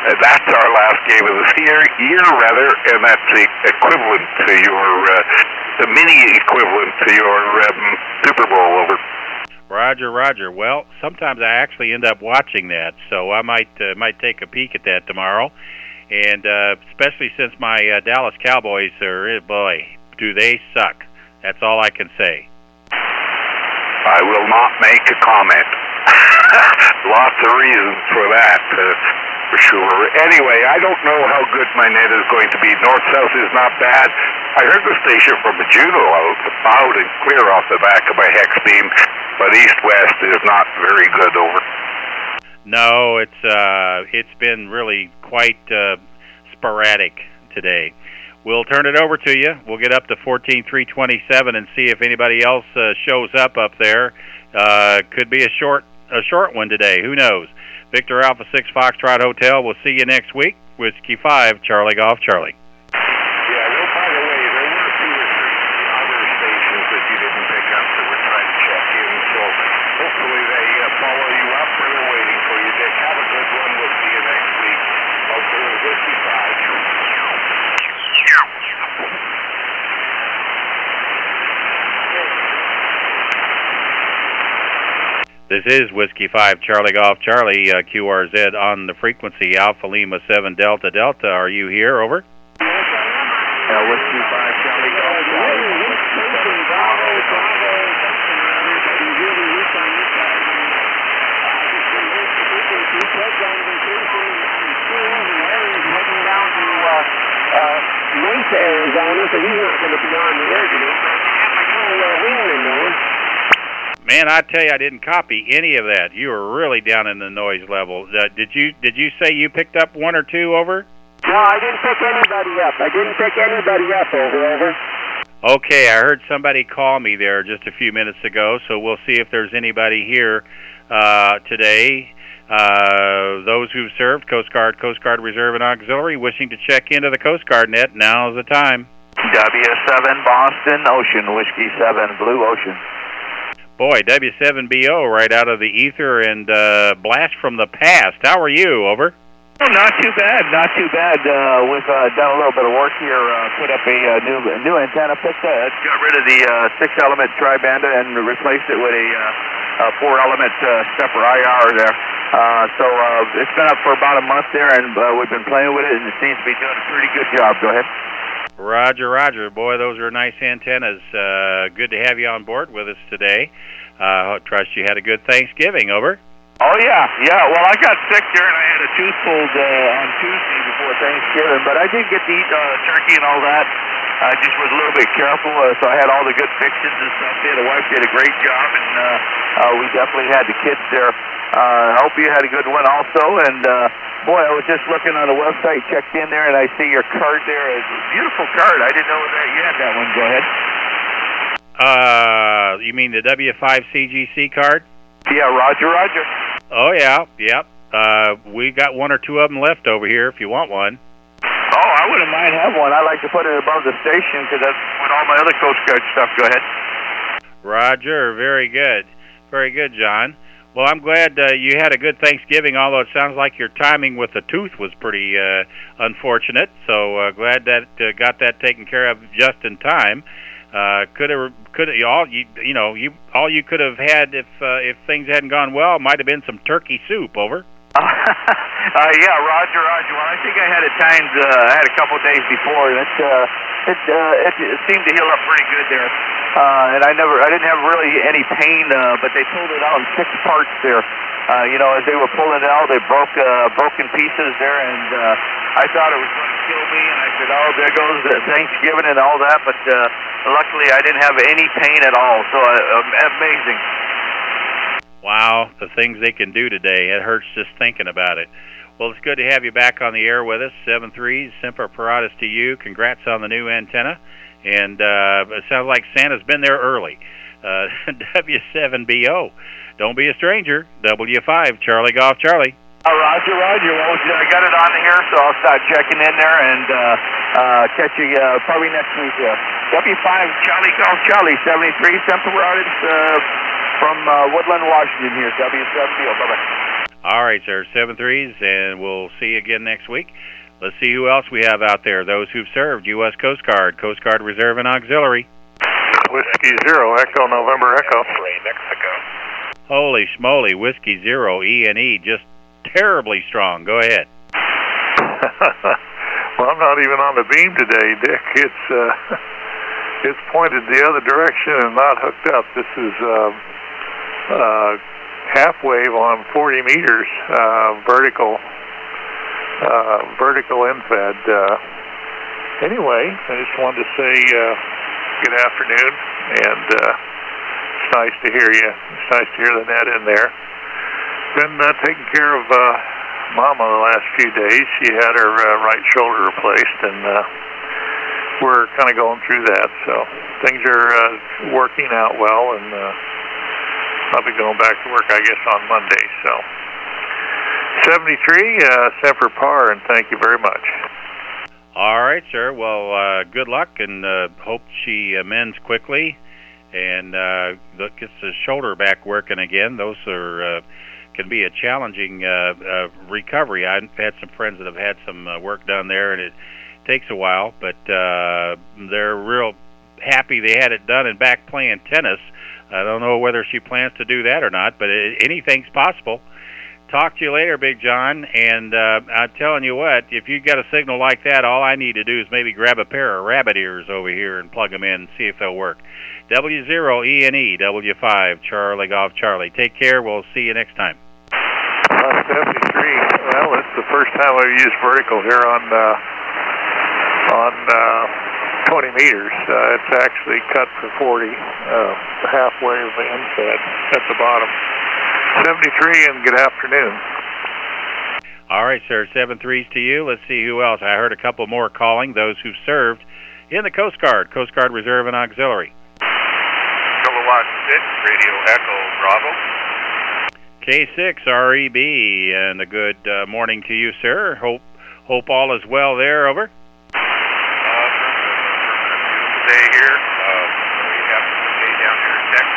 That's our last game of the year, rather, and that's the equivalent to your, the mini equivalent to your Super Bowl. Over. Roger. Well, sometimes I actually end up watching that, so I might take a peek at that tomorrow. And especially since my Dallas Cowboys are, boy, do they suck. That's all I can say. I will not make a comment. Lots of reasons for that, for sure. Anyway, I don't know how good my net is going to be. North-south is not bad. I heard the station from Juneau loud and clear off the back of my hex beam, but east-west is not very good. Over. No, it's been really quite sporadic today. We'll turn it over to you. We'll get up to 14,327 and see if anybody else shows up there. Could be a short one today. Who knows? Victor Alpha 6 Foxtrot Hotel. We'll see you next week. Whiskey 5 Charlie Golf Charlie. Yeah, well, by the way, there were 2 or 3 other stations that you didn't pick up that we're trying to check in, so hopefully they follow you up or they're waiting for you. Dick, have a good one. We'll see you next week. Okay, Whiskey 5. This is Whiskey 5 Charlie Golf Charlie, QRZ on the frequency, Alpha Lima 7 Delta Delta. Are you here? Over. Whiskey 5 Charlie Golf Charlie. Mesa, Arizona, so he's not going to be on the air today. Man, I tell you, I didn't copy any of that. You were really down in the noise level. Did you say you picked up 1 or 2? Over? No, I didn't pick anybody up. Over. Okay, I heard somebody call me there just a few minutes ago, so we'll see if there's anybody here today. Those who've served Coast Guard Reserve, and Auxiliary wishing to check into the Coast Guard net, now's the time. W7 Boston Ocean, Whiskey 7 Blue Ocean. Boy, W7BO right out of the ether and blast from the past. How are you? Over. Oh, not too bad. We've done a little bit of work here. Put up a new antenna. Got rid of the 6-element tri-banda and replaced it with a 4-element stepper IR there. So it's been up for about a month there, and we've been playing with it, and it seems to be doing a pretty good job. Go ahead. Roger. Boy, those are nice antennas. Good to have you on board with us today. Trust you had a good Thanksgiving. Over. Oh, yeah. Well, I got sick there, and I had a tooth pulled on Tuesday before Thanksgiving, but I did get to eat turkey and all that. I just was a little bit careful, so I had all the good fixings and stuff there. The wife did a great job, and we definitely had the kids there. I hope you had a good one also, and boy, I was just looking on the website, checked in there, and I see your card there. It's a beautiful card. I didn't know that you had that one. Go ahead. You mean the W5CGC card? Yeah, Roger. Oh, yeah, yep. We got 1 or 2 of them left over here if you want one. Oh, I wouldn't mind having one. I like to put it above the station because that's with all my other Coast Guard stuff. Go ahead. Roger, very good, John. Well, I'm glad you had a good Thanksgiving, although it sounds like your timing with the tooth was pretty unfortunate. So glad that got that taken care of just in time. All you could have had if things hadn't gone well might have been some turkey soup. Over. Yeah, Roger. Well, I think I had it timed. I had a couple of days before, and it seemed to heal up pretty good there. And I didn't have really any pain, but they pulled it out in 6 parts there. As they were pulling it out, they broken pieces there, and I thought it was going to kill me. And I said, "Oh, there goes the Thanksgiving and all that." But luckily, I didn't have any pain at all. So amazing. Wow, the things they can do today. It hurts just thinking about it. Well, it's good to have you back on the air with us. 7-3, Semper Paratus to you. Congrats on the new antenna. And it sounds like Santa's been there early. W7BO. Don't be a stranger. W5, Charlie Golf Charlie. Roger. Well, I got it on here, so I'll start checking in there and catch you probably next week. W5, Charlie Golf Charlie, 73, Semper Paratus from Woodland, Washington here. W7BO. Bye-bye. All right, sir. 7-3s, and we'll see you again next week. Let's see who else we have out there. Those who've served U.S. Coast Guard, Coast Guard Reserve, and Auxiliary. Whiskey 0, Echo, November Echo. Mexico. Holy schmoly, Whiskey 0, E&E, just terribly strong. Go ahead. Well, I'm not even on the beam today, Dick. It's pointed the other direction and not hooked up. This is half wave on 40 meters, vertical infed. Anyway, I just wanted to say good afternoon, and it's nice to hear you. It's nice to hear the net in there. Been taking care of Mama the last few days. She had her right shoulder replaced, and we're kind of going through that. So things are working out well, and I'll be going back to work, I guess, on Monday. So 73, Semper Par, and thank you very much. All right, sir. Well, good luck, and hope she mends quickly and gets the shoulder back working again. Those are can be a challenging recovery. I've had some friends that have had some work done there, and it takes a while, but they're real happy they had it done and back playing tennis. I don't know whether she plans to do that or not, but anything's possible. Talk to you later, Big John, and I'm telling you what, if you got a signal like that, all I need to do is maybe grab a pair of rabbit ears over here and plug them in and see if they'll work. W0 E&E, W5 Charlie Golf Charlie. Take care. We'll see you next time. 73. Well, it's the first time I've used vertical here on 20 meters. It's actually cut for 40, halfway of the infed at the bottom. 73, and good afternoon. All right, sir. 7-3s to you. Let's see who else. I heard a couple more calling, those who've served in the Coast Guard Reserve, and Auxiliary. Kilowatt 6, Radio Echo Bravo. K6 REB, and a good morning to you, sir. Hope all is well there. Over. Day here. We have a day down here in Texas.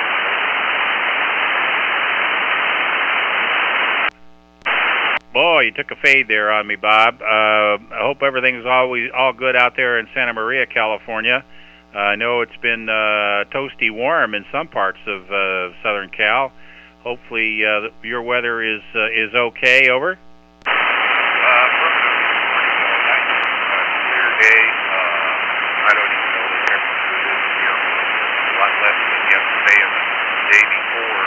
Boy, you took a fade there on me, Bob. I hope everything's always all good out there in Santa Maria, California. I know it's been toasty warm in some parts of Southern Cal. Hopefully your weather is okay. Over. Clear day. I don't even know the temperature is here. A lot less than yesterday and the day before.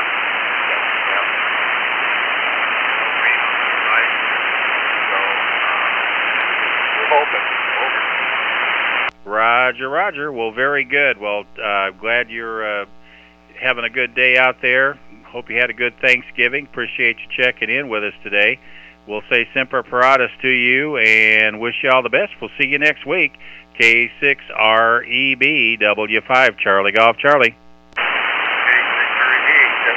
Rain on the night. So we're hoping. Over. Roger. Well, very good. Well, glad you're having a good day out there. Hope you had a good Thanksgiving. Appreciate you checking in with us today. We'll say Semper Paratus to you and wish you all the best. We'll see you next week. K6REB, W5 Charlie Golf Charlie. K6REB,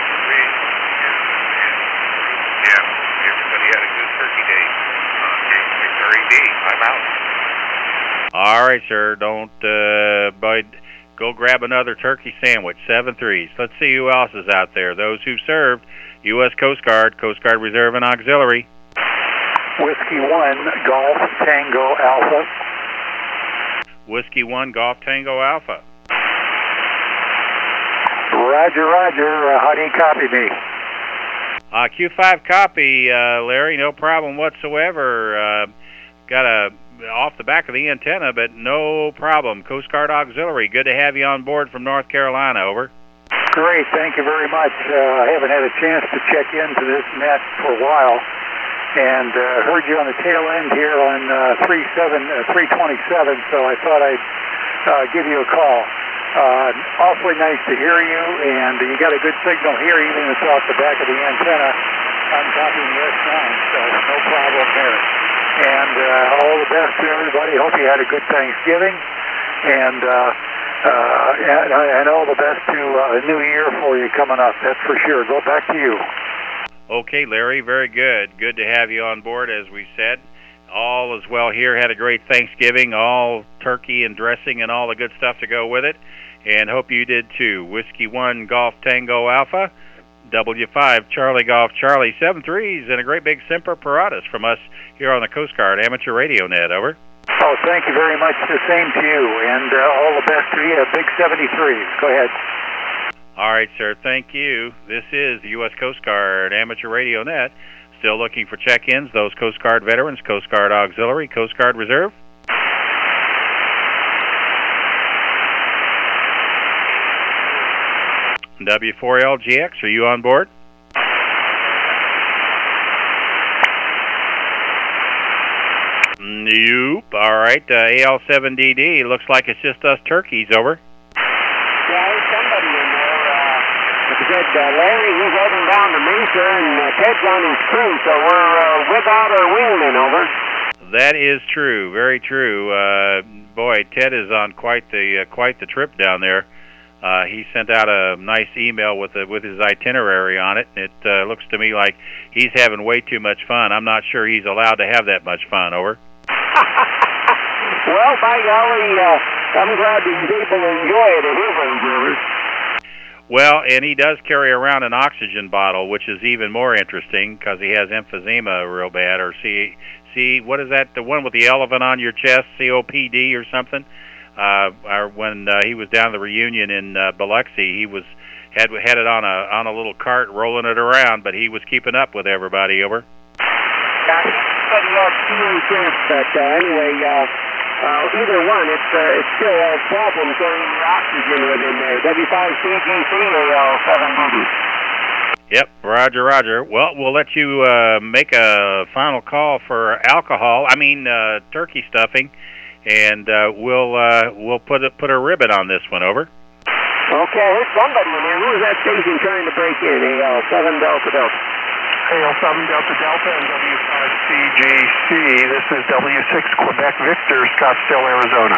yeah, everybody had a good turkey day. K6REB, I'm out. All right, sir. Don't go grab another turkey sandwich. 7-3s. Let's see who else is out there. Those who served U.S. Coast Guard Reserve, and Auxiliary. Whiskey 1 Golf Tango Alpha. Whiskey 1 Golf Tango Alpha. Roger. How do you copy me? Q5 copy, Larry. No problem whatsoever. Got a off the back of the antenna, but no problem. Coast Guard Auxiliary, good to have you on board from North Carolina. Over. Great, thank you very much. I haven't had a chance to check into this net for a while, and heard you on the tail end here on 327, so I thought I'd give you a call. Awfully nice to hear you, and you got a good signal here, even if it's off the back of the antenna. I'm copying the S9, so no problem there. And all the best to everybody. Hope you had a good Thanksgiving, and all the best to a new year for you coming up. That's for sure. Go back to you. Okay, Larry, very good. Good to have you on board, as we said. All is well here. Had a great Thanksgiving, all turkey and dressing and all the good stuff to go with it, and hope you did too. Whiskey 1 Golf Tango Alpha, W5 Charlie Golf Charlie 73s and a great big Semper Paratus from us here on the Coast Guard Amateur Radio Net. Over. Oh, thank you very much. The same to you, and all the best to you. Big 73s. Go ahead. All right, sir. Thank you. This is the U.S. Coast Guard Amateur Radio Net. Still looking for check-ins, those Coast Guard veterans, Coast Guard Auxiliary, Coast Guard Reserve. W4LGX, are you on board? Nope. All right, AL7DD, looks like it's just us turkeys, over. Yeah, there's somebody in there. Like I said, Larry, he's heading down to Mesa, and Ted's on his crew, so we're without our wingman, over. That is true, very true. Boy, Ted is on quite the trip down there. He sent out a nice email with his itinerary on it. It looks to me like he's having way too much fun. I'm not sure he's allowed to have that much fun, over. Well, by golly, I'm glad that he's able to enjoy it at his age, over. Well, and he does carry around an oxygen bottle, which is even more interesting because he has emphysema real bad, or what is that, the one with the elephant on your chest, COPD or something? When he was down at the reunion in Biloxi, he had it on a little cart rolling it around, but he was keeping up with everybody, over. But anyway, either one, it still has problems getting the oxygen within there. W5CGC AL7DD. Yep, roger. Well, we'll let you make a final call for turkey stuffing, and we'll put a ribbon on this one, over. Okay, there's somebody in there. Who is that station trying to break in? AL7 Delta Delta. AL7 Delta Delta and W5CGC. This is W6 Quebec Victor, Scottsdale, Arizona.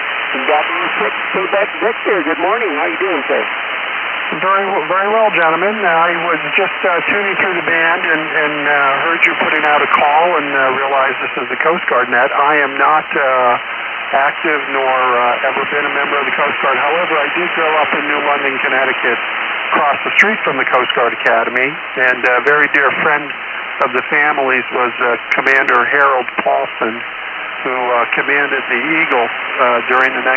W6 Quebec Victor. Good morning. How you doing, sir? Very well, gentlemen. I was just tuning through the band and heard you putting out a call and realized this is the Coast Guard net. I am not active nor ever been a member of the Coast Guard. However, I did grow up in New London, Connecticut, across the street from the Coast Guard Academy, and a very dear friend of the family's was Commander Harold Paulson, who commanded the Eagle during the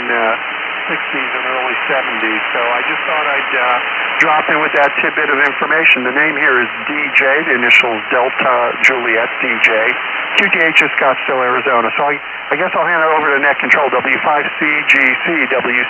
1960s and early 70s. So I just thought I'd drop in with that tidbit of information. The name here is DJ, the initials Delta Juliet DJ. QTH is Scottsdale, Arizona. So I guess I'll hand it over to Net Control, W5CGC,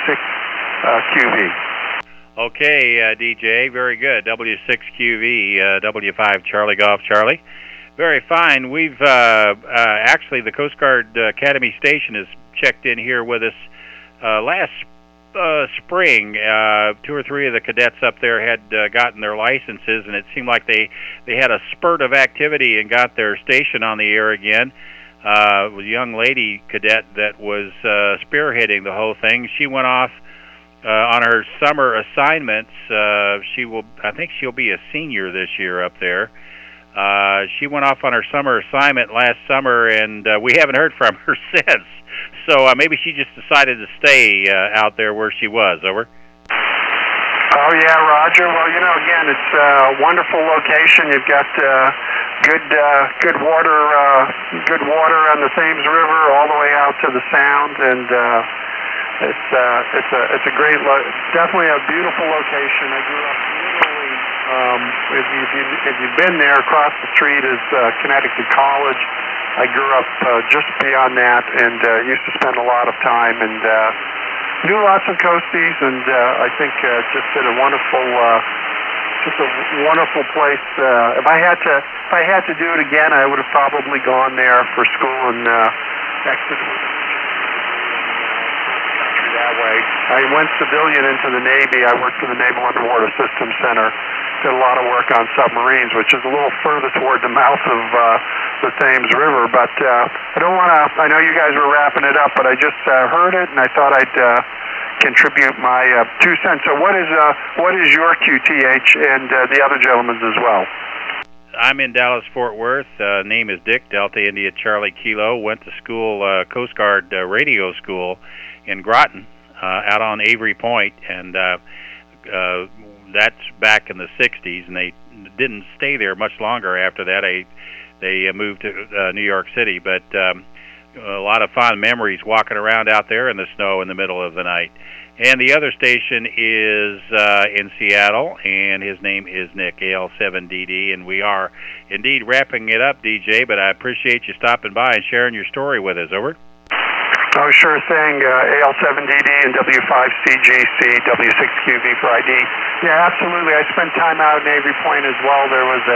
W6QV. Okay, DJ, very good. W6QV, W5 Charlie Golf Charlie. Very fine. We've actually, the Coast Guard Academy Station has checked in here with us last spring. 2 or 3 of the cadets up there had gotten their licenses, and it seemed like they had a spurt of activity and got their station on the air again. A young lady cadet that was spearheading the whole thing. She went off on her summer assignments. I think she'll be a senior this year up there. She went off on her summer assignment last summer, and we haven't heard from her since. So maybe she just decided to stay out there where she was. Over. Oh, yeah, Roger. Well, again, it's a wonderful location. You've got good water on the Thames River all the way out to the Sound, and it's a great, definitely a beautiful location. I grew up literally, if you've been there, across the street is Connecticut College. I grew up just beyond that, and used to spend a lot of time, and knew lots of coasties, and I think just did a wonderful place. If I had to do it again, I would have probably gone there for school and Exeter that way. I went civilian into the Navy. I worked for the Naval Underwater Systems Center. Did a lot of work on submarines, which is a little further toward the mouth of the Thames River. But I don't want to. I know you guys were wrapping it up, but I just heard it, and I thought I'd contribute my 2 cents. So what is your QTH and the other gentleman's as well? I'm in Dallas, Fort Worth. Name is Dick, Delta India Charlie Kilo. Went to school, Coast Guard radio school in Groton, out on Avery Point, and that's back in the 60s, and they didn't stay there much longer after that. They moved to New York City, but a lot of fond memories walking around out there in the snow in the middle of the night. And the other station is in Seattle, and his name is Nick, AL7DD, and we are indeed wrapping it up, DJ, but I appreciate you stopping by and sharing your story with us. Over. Oh, sure thing. AL7DD and W5CGC, W6QV for ID. Yeah, absolutely. I spent time out in Avery Point as well. There was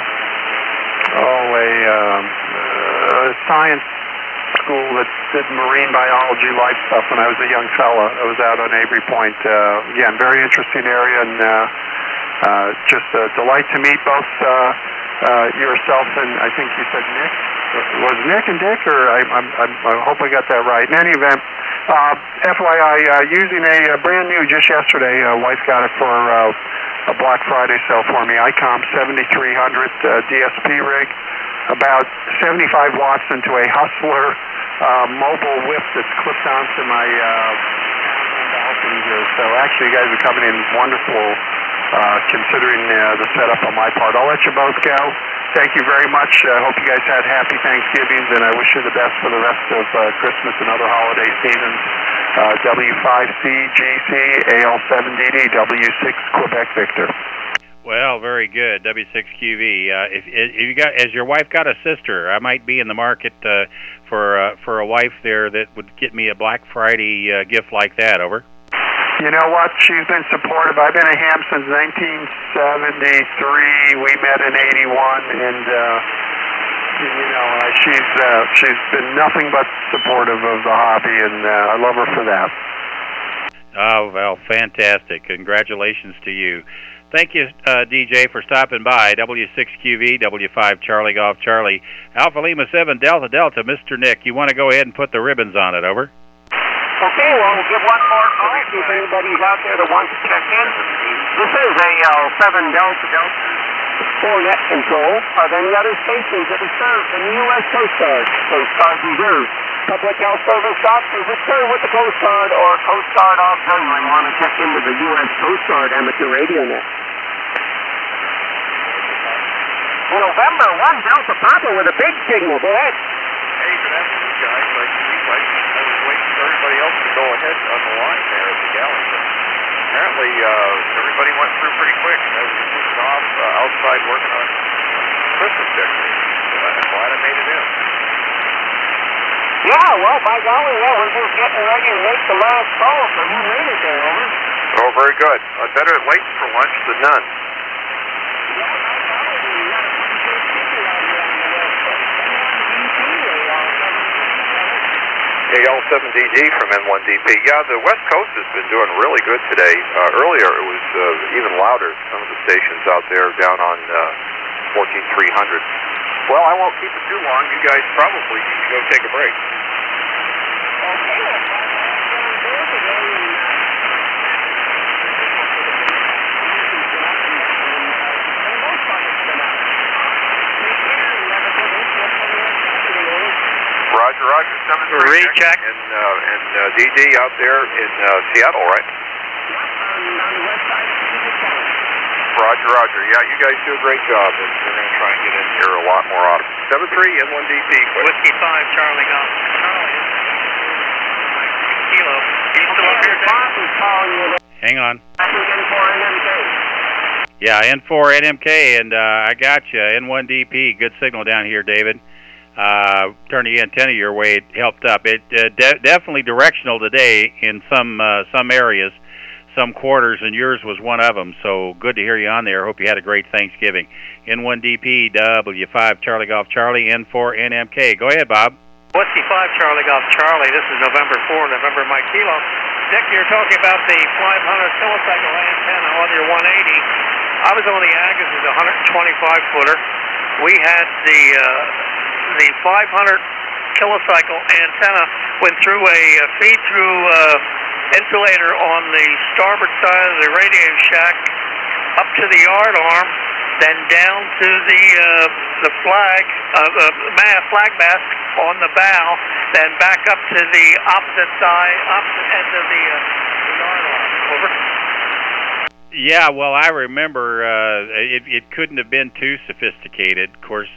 a science school that did marine biology, life stuff when I was a young fella. I was out on Avery Point. Again, very interesting area, and just a delight to meet both yourself and I think you said Nick. Was Nick and Dick, or I hope I got that right. In any event, FYI, using a brand new just yesterday, wife got it for a Black Friday sale for me. ICOM 7300 DSP rig, about 75 watts into a Hustler mobile whip that's clipped onto my balcony here. So actually, you guys are coming in wonderful, considering the setup on my part. I'll let you both go. Thank you very much. I hope you guys had happy Thanksgivings, and I wish you the best for the rest of Christmas and other holiday seasons. W5CGC, AL7DD, W6 Quebec Victor. Well, very good. W6QV. If you got, as your wife got a sister, I might be in the market for a wife there that would get me a Black Friday gift like that. Over. You know what? She's been supportive. I've been a ham since 1973. We met in '81, and she's been nothing but supportive of the hobby, and I love her for that. Oh, well, fantastic. Congratulations to you. Thank you, DJ, for stopping by. W6QV, W5 Charlie Golf Charlie, Alpha Lima 7 Delta Delta. Mr. Nick, you want to go ahead and put the ribbons on it. Over. Okay, well, we'll give one more call, see if anybody's out there that wants to check in. This is AL7 Delta Delta for net control of any other stations that are served in the U.S. Coast Guard, Coast Guard Reserve. Public health service doctors that serve with the Coast Guard or Coast Guard auxiliary want to check into the U.S. Coast Guard amateur radio net. November 1 Delta Papa with a big signal. Go ahead. Hey, good afternoon, guys. I was waiting for everybody else to go ahead on the line there at the galley. Apparently, everybody went through pretty quick. I was moving off outside working on Christmas decorations. I'm glad I made it in. Yeah, well, by golly, yeah, we're just getting ready to make the last call, so you made it there, over. Oh, very good. Better late for lunch than none. AL7DD from N1DP. Yeah, the West Coast has been doing really good today. Earlier it was even louder, some of the stations out there down on 14300. Well, I won't keep it too long. You guys probably need to go take a break. Roger, 7-3 recheck. And DD out there in Seattle, right? Roger. Yeah, you guys do a great job, and we're going to try and get in here a lot more often. 7-3 N1DP. Whiskey 5, Charlie Golf. Charlie. Kilo. You still up here, Dave? Hang on. Yeah, N4 NMK, and I got you. N1DP. Good signal down here, David. Turn the antenna your way. It helped up. It definitely directional today in some areas, some quarters, and yours was one of them. So good to hear you on there. Hope you had a great Thanksgiving. N1DP, W5 Charlie Golf Charlie, N4 NMK. Go ahead, Bob. Whiskey 5 Charlie Golf Charlie. This is November 4, November Mike Kilo. Dick, you're talking about the 500 kilocycle antenna on your 180. I was on the Agus with a 125 footer. We had the 500 kilocycle antenna went through a feed-through insulator on the starboard side of the radio shack, up to the yard arm, then down to the flag mast on the bow, then back up to the opposite end of the yard arm. Over. Yeah, well, I remember it couldn't have been too sophisticated. Of course,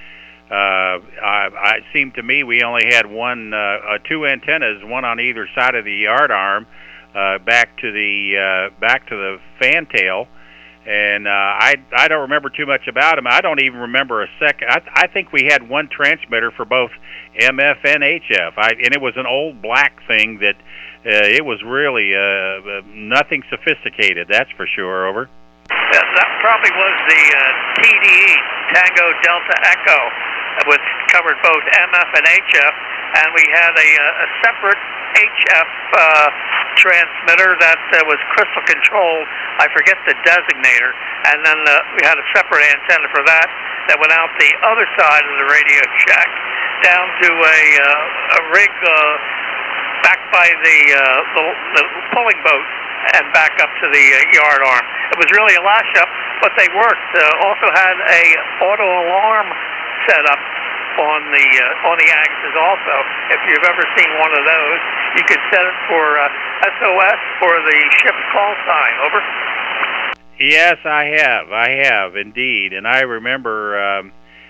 it seemed to me we only had two antennas, one on either side of the yard arm, back to the fantail, and I don't remember too much about them. I don't even remember a second. I think we had one transmitter for both MF and HF, and it was an old black thing that. It was really nothing sophisticated, that's for sure. Over. That probably was the TDE, Tango Delta Echo, which covered both MF and HF, and we had a separate HF transmitter that was crystal controlled. I forget the designator, and then we had a separate antenna for that went out the other side of the radio shack down to a rig back by the pulling boat and back up to the yard arm. It was really a lash-up, but they worked. Also had a auto alarm set up on the axis also. If you've ever seen one of those, you could set it for SOS for the ship's call sign. Over. Yes, I have indeed, and I remember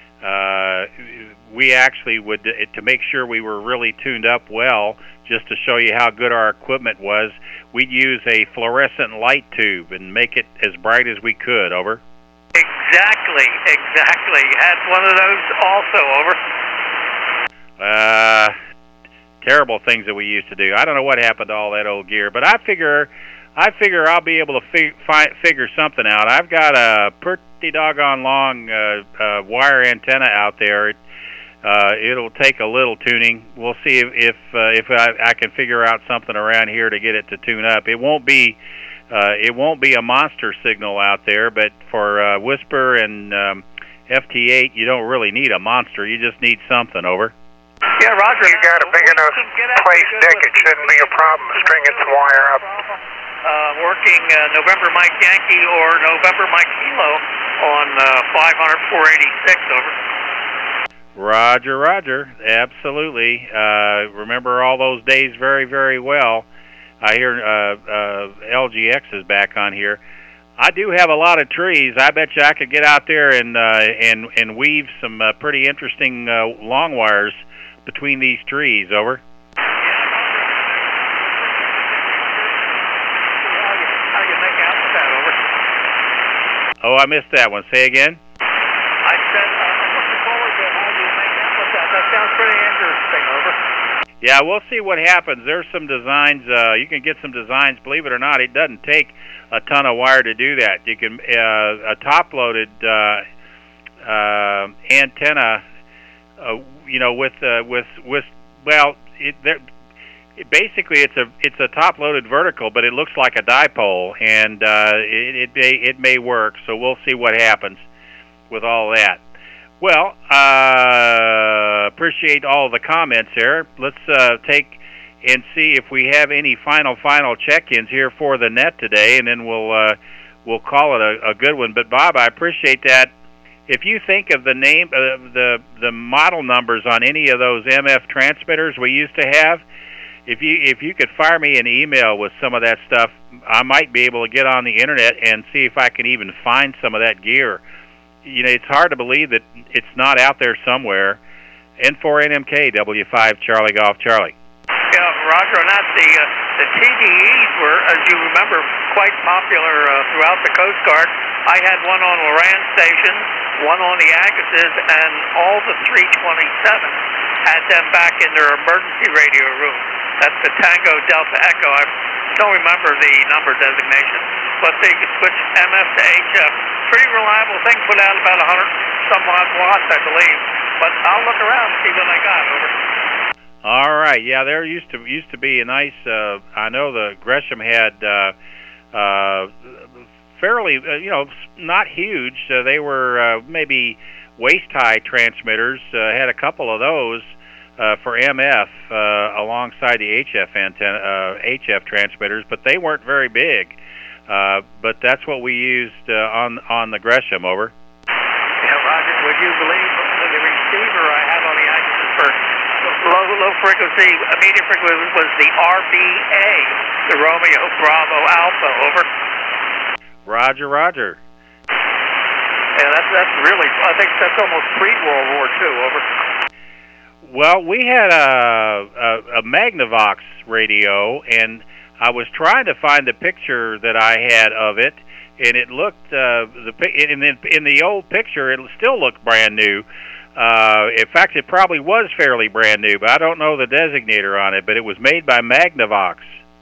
we actually would, to make sure we were really tuned up well, just to show you how good our equipment was, we'd use a fluorescent light tube and make it as bright as we could. Over. Exactly. Had one of those also. Over. Terrible things that we used to do. I don't know what happened to all that old gear, but I figure I'll be able to figure something out. I've got a pretty doggone long wire antenna out there. It'll take a little tuning. We'll see if I can figure out something around here to get it to tune up. It won't be a monster signal out there, but for Whisper and FT8, you don't really need a monster. You just need something. Over. Yeah, Roger. You got a big enough place, Dick. It shouldn't be a problem stringing some wire up. Working November Mike Yankee or November Mike Kilo on 500-486. Over. Roger. Absolutely. Remember all those days very, very well. I hear LGX is back on here. I do have a lot of trees. I bet you I could get out there and weave some pretty interesting long wires between these trees. Over. How do you make out with that? Over. Oh, I missed that one. Say again. I said, I'm looking forward to how you make out with that. That sounds pretty interesting. Over. Yeah, we'll see what happens. There's some designs. You can get some designs. Believe it or not, it doesn't take a ton of wire to do that. You can a top-loaded antenna. Basically it's a top-loaded vertical, but it looks like a dipole, and it may work. So we'll see what happens with all that. Well, appreciate all the comments there. Let's take and see if we have any final check-ins here for the net today, and then we'll call it a good one. But Bob, I appreciate that. If you think of the name of the model numbers on any of those MF transmitters we used to have, if you could fire me an email with some of that stuff, I might be able to get on the internet and see if I can even find some of that gear. You know, it's hard to believe that it's not out there somewhere. N4NMK, W5 Charlie Golf Charlie. Yeah, Roger, and that the TDEs were, as you remember, quite popular throughout the Coast Guard. I had one on Loran Station, one on the Agassiz, and all the 327 had them back in their emergency radio room. That's the Tango Delta Echo. I don't remember the number designation, but they could switch MF to HF. Pretty reliable thing, put out about 100-some-odd watts, I believe. But I'll look around and see what I got. Over. All right, yeah, there used to be a nice. I know the Gresham had fairly, not huge. They were maybe waist-high transmitters. Had a couple of those for MF alongside the HF antenna, HF transmitters, but they weren't very big. But that's what we used on the Gresham. Over. Yeah, Roger, would you believe the receiver I have on the Agassiz for low frequency, medium frequency was the RBA, the Romeo Bravo Alpha. Over. Roger, Roger. Yeah, that's really, I think that's almost pre-World War II, over. Well, we had a Magnavox radio, and I was trying to find the picture that I had of it, and it looked in the old picture, it still looked brand new. In fact, it probably was fairly brand new, but I don't know the designator on it. But it was made by Magnavox.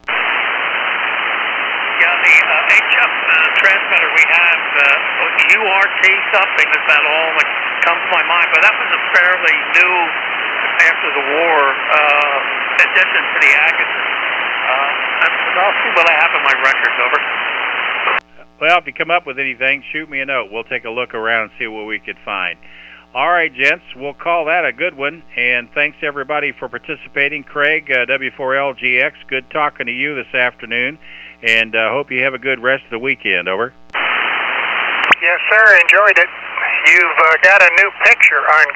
Yeah, the HF transmitter we have, URT something is about all that comes to my mind. But that was a fairly new, after the war, addition to the Agassiz. I'll see what I have in my records, over. Well, if you come up with anything, shoot me a note. We'll take a look around and see what we could find. All right, gents, we'll call that a good one. And thanks, everybody, for participating. Craig, W4LGX, good talking to you this afternoon. And hope you have a good rest of the weekend, over. Yes, sir, enjoyed it. You've got a new picture on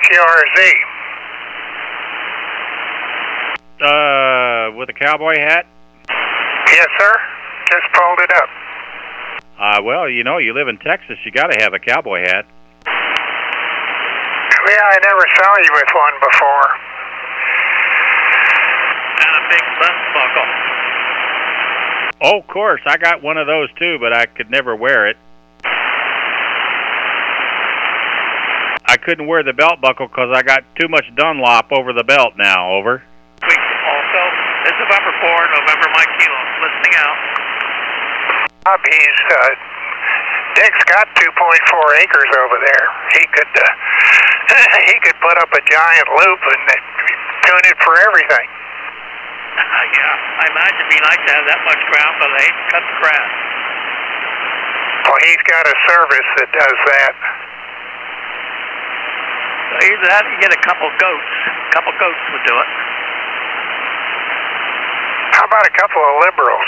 QRZ. With a cowboy hat? Yes, sir. Just pulled it up. Well, you know, you live in Texas. You got to have a cowboy hat. Yeah, I never saw you with one before. And a big belt buckle. Oh, of course. I got one of those, too, but I could never wear it. I couldn't wear the belt buckle because I got too much Dunlop over the belt now, over. Also, this is November 4, November Mike Kilo, listening out. Dick's got 2.4 acres over there. He could put up a giant loop and tune it for everything. Yeah, I imagine it'd be nice to have that much ground, but they hate to cut the grass. Well, he's got a service that does that. So either that or you get a couple goats. A couple goats would do it. How about a couple of liberals?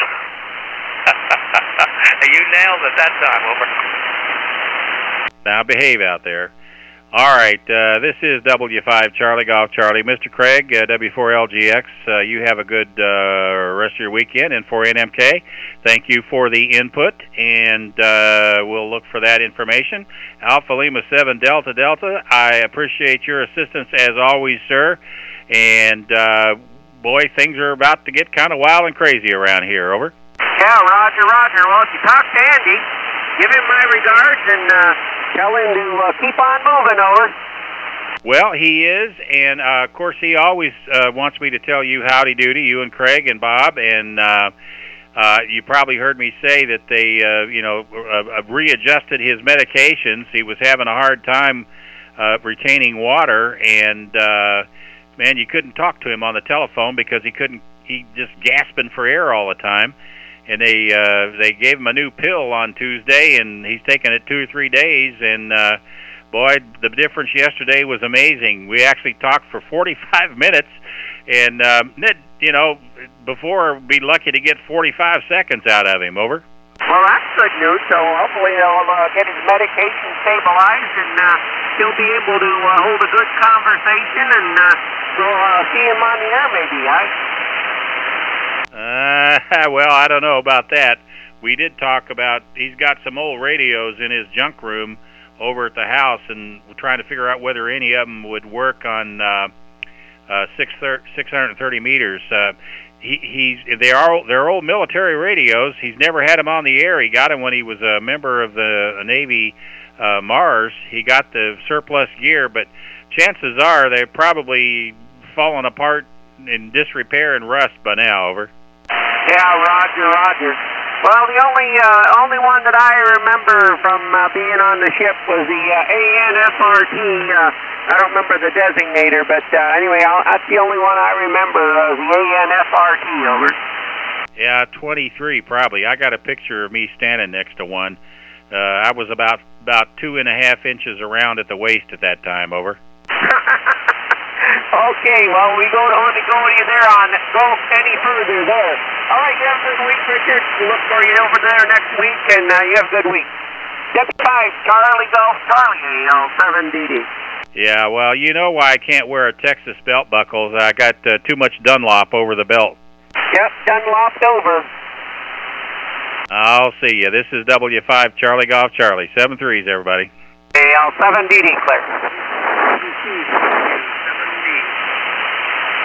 You nailed it that time, over. Now behave out there. All right, this is W5 Charlie Golf Charlie. Mr. Craig, W4LGX, you have a good rest of your weekend. And for NMK, thank you for the input, and we'll look for that information. Alpha Lima 7 Delta Delta, I appreciate your assistance as always, sir. And, boy, things are about to get kind of wild and crazy around here, over. Yeah, Roger. Well, if you talk to Andy, give him my regards and tell him to keep on moving, over. Well, he is, and of course he always wants me to tell you howdy doody, you and Craig and Bob, and you probably heard me say that they, readjusted his medications. He was having a hard time retaining water, and man, you couldn't talk to him on the telephone because he just gasping for air all the time. And they gave him a new pill on Tuesday, and he's taken it 2 or 3 days, and boy, the difference yesterday was amazing. We actually talked for 45 minutes, and before we'd be lucky to get 45 seconds out of him, over. Well, that's good news, so hopefully they'll get his medication stabilized, and he'll be able to hold a good conversation, and we'll see him on the air maybe, well, I don't know about that. We did talk about, he's got some old radios in his junk room over at the house, and we're trying to figure out whether any of them would work on 630 meters. They're old military radios. He's never had them on the air. He got them when he was a member of the Navy Mars. He got the surplus gear, but chances are they're probably fallen apart in disrepair and rust by now, over. Yeah, Roger. Well, the only one that I remember from being on the ship was the ANFRT. I don't remember the designator, but anyway, that's the only one I remember, the ANFRT, over. Yeah, 23 probably. I got a picture of me standing next to one. I was about 2.5 inches around at the waist at that time, over. Okay, well, we don't want to go any further there. All right, you have a good week, Richard. We look for you over there next week, and you have a good week. W5 Charlie Golf Charlie, 7DD. Yeah, well, you know why I can't wear a Texas belt buckle. I got too much Dunlop over the belt. Yep, Dunloped over. I'll see you. This is W5 Charlie Golf Charlie. 7-3s, everybody. AL7 DD clear.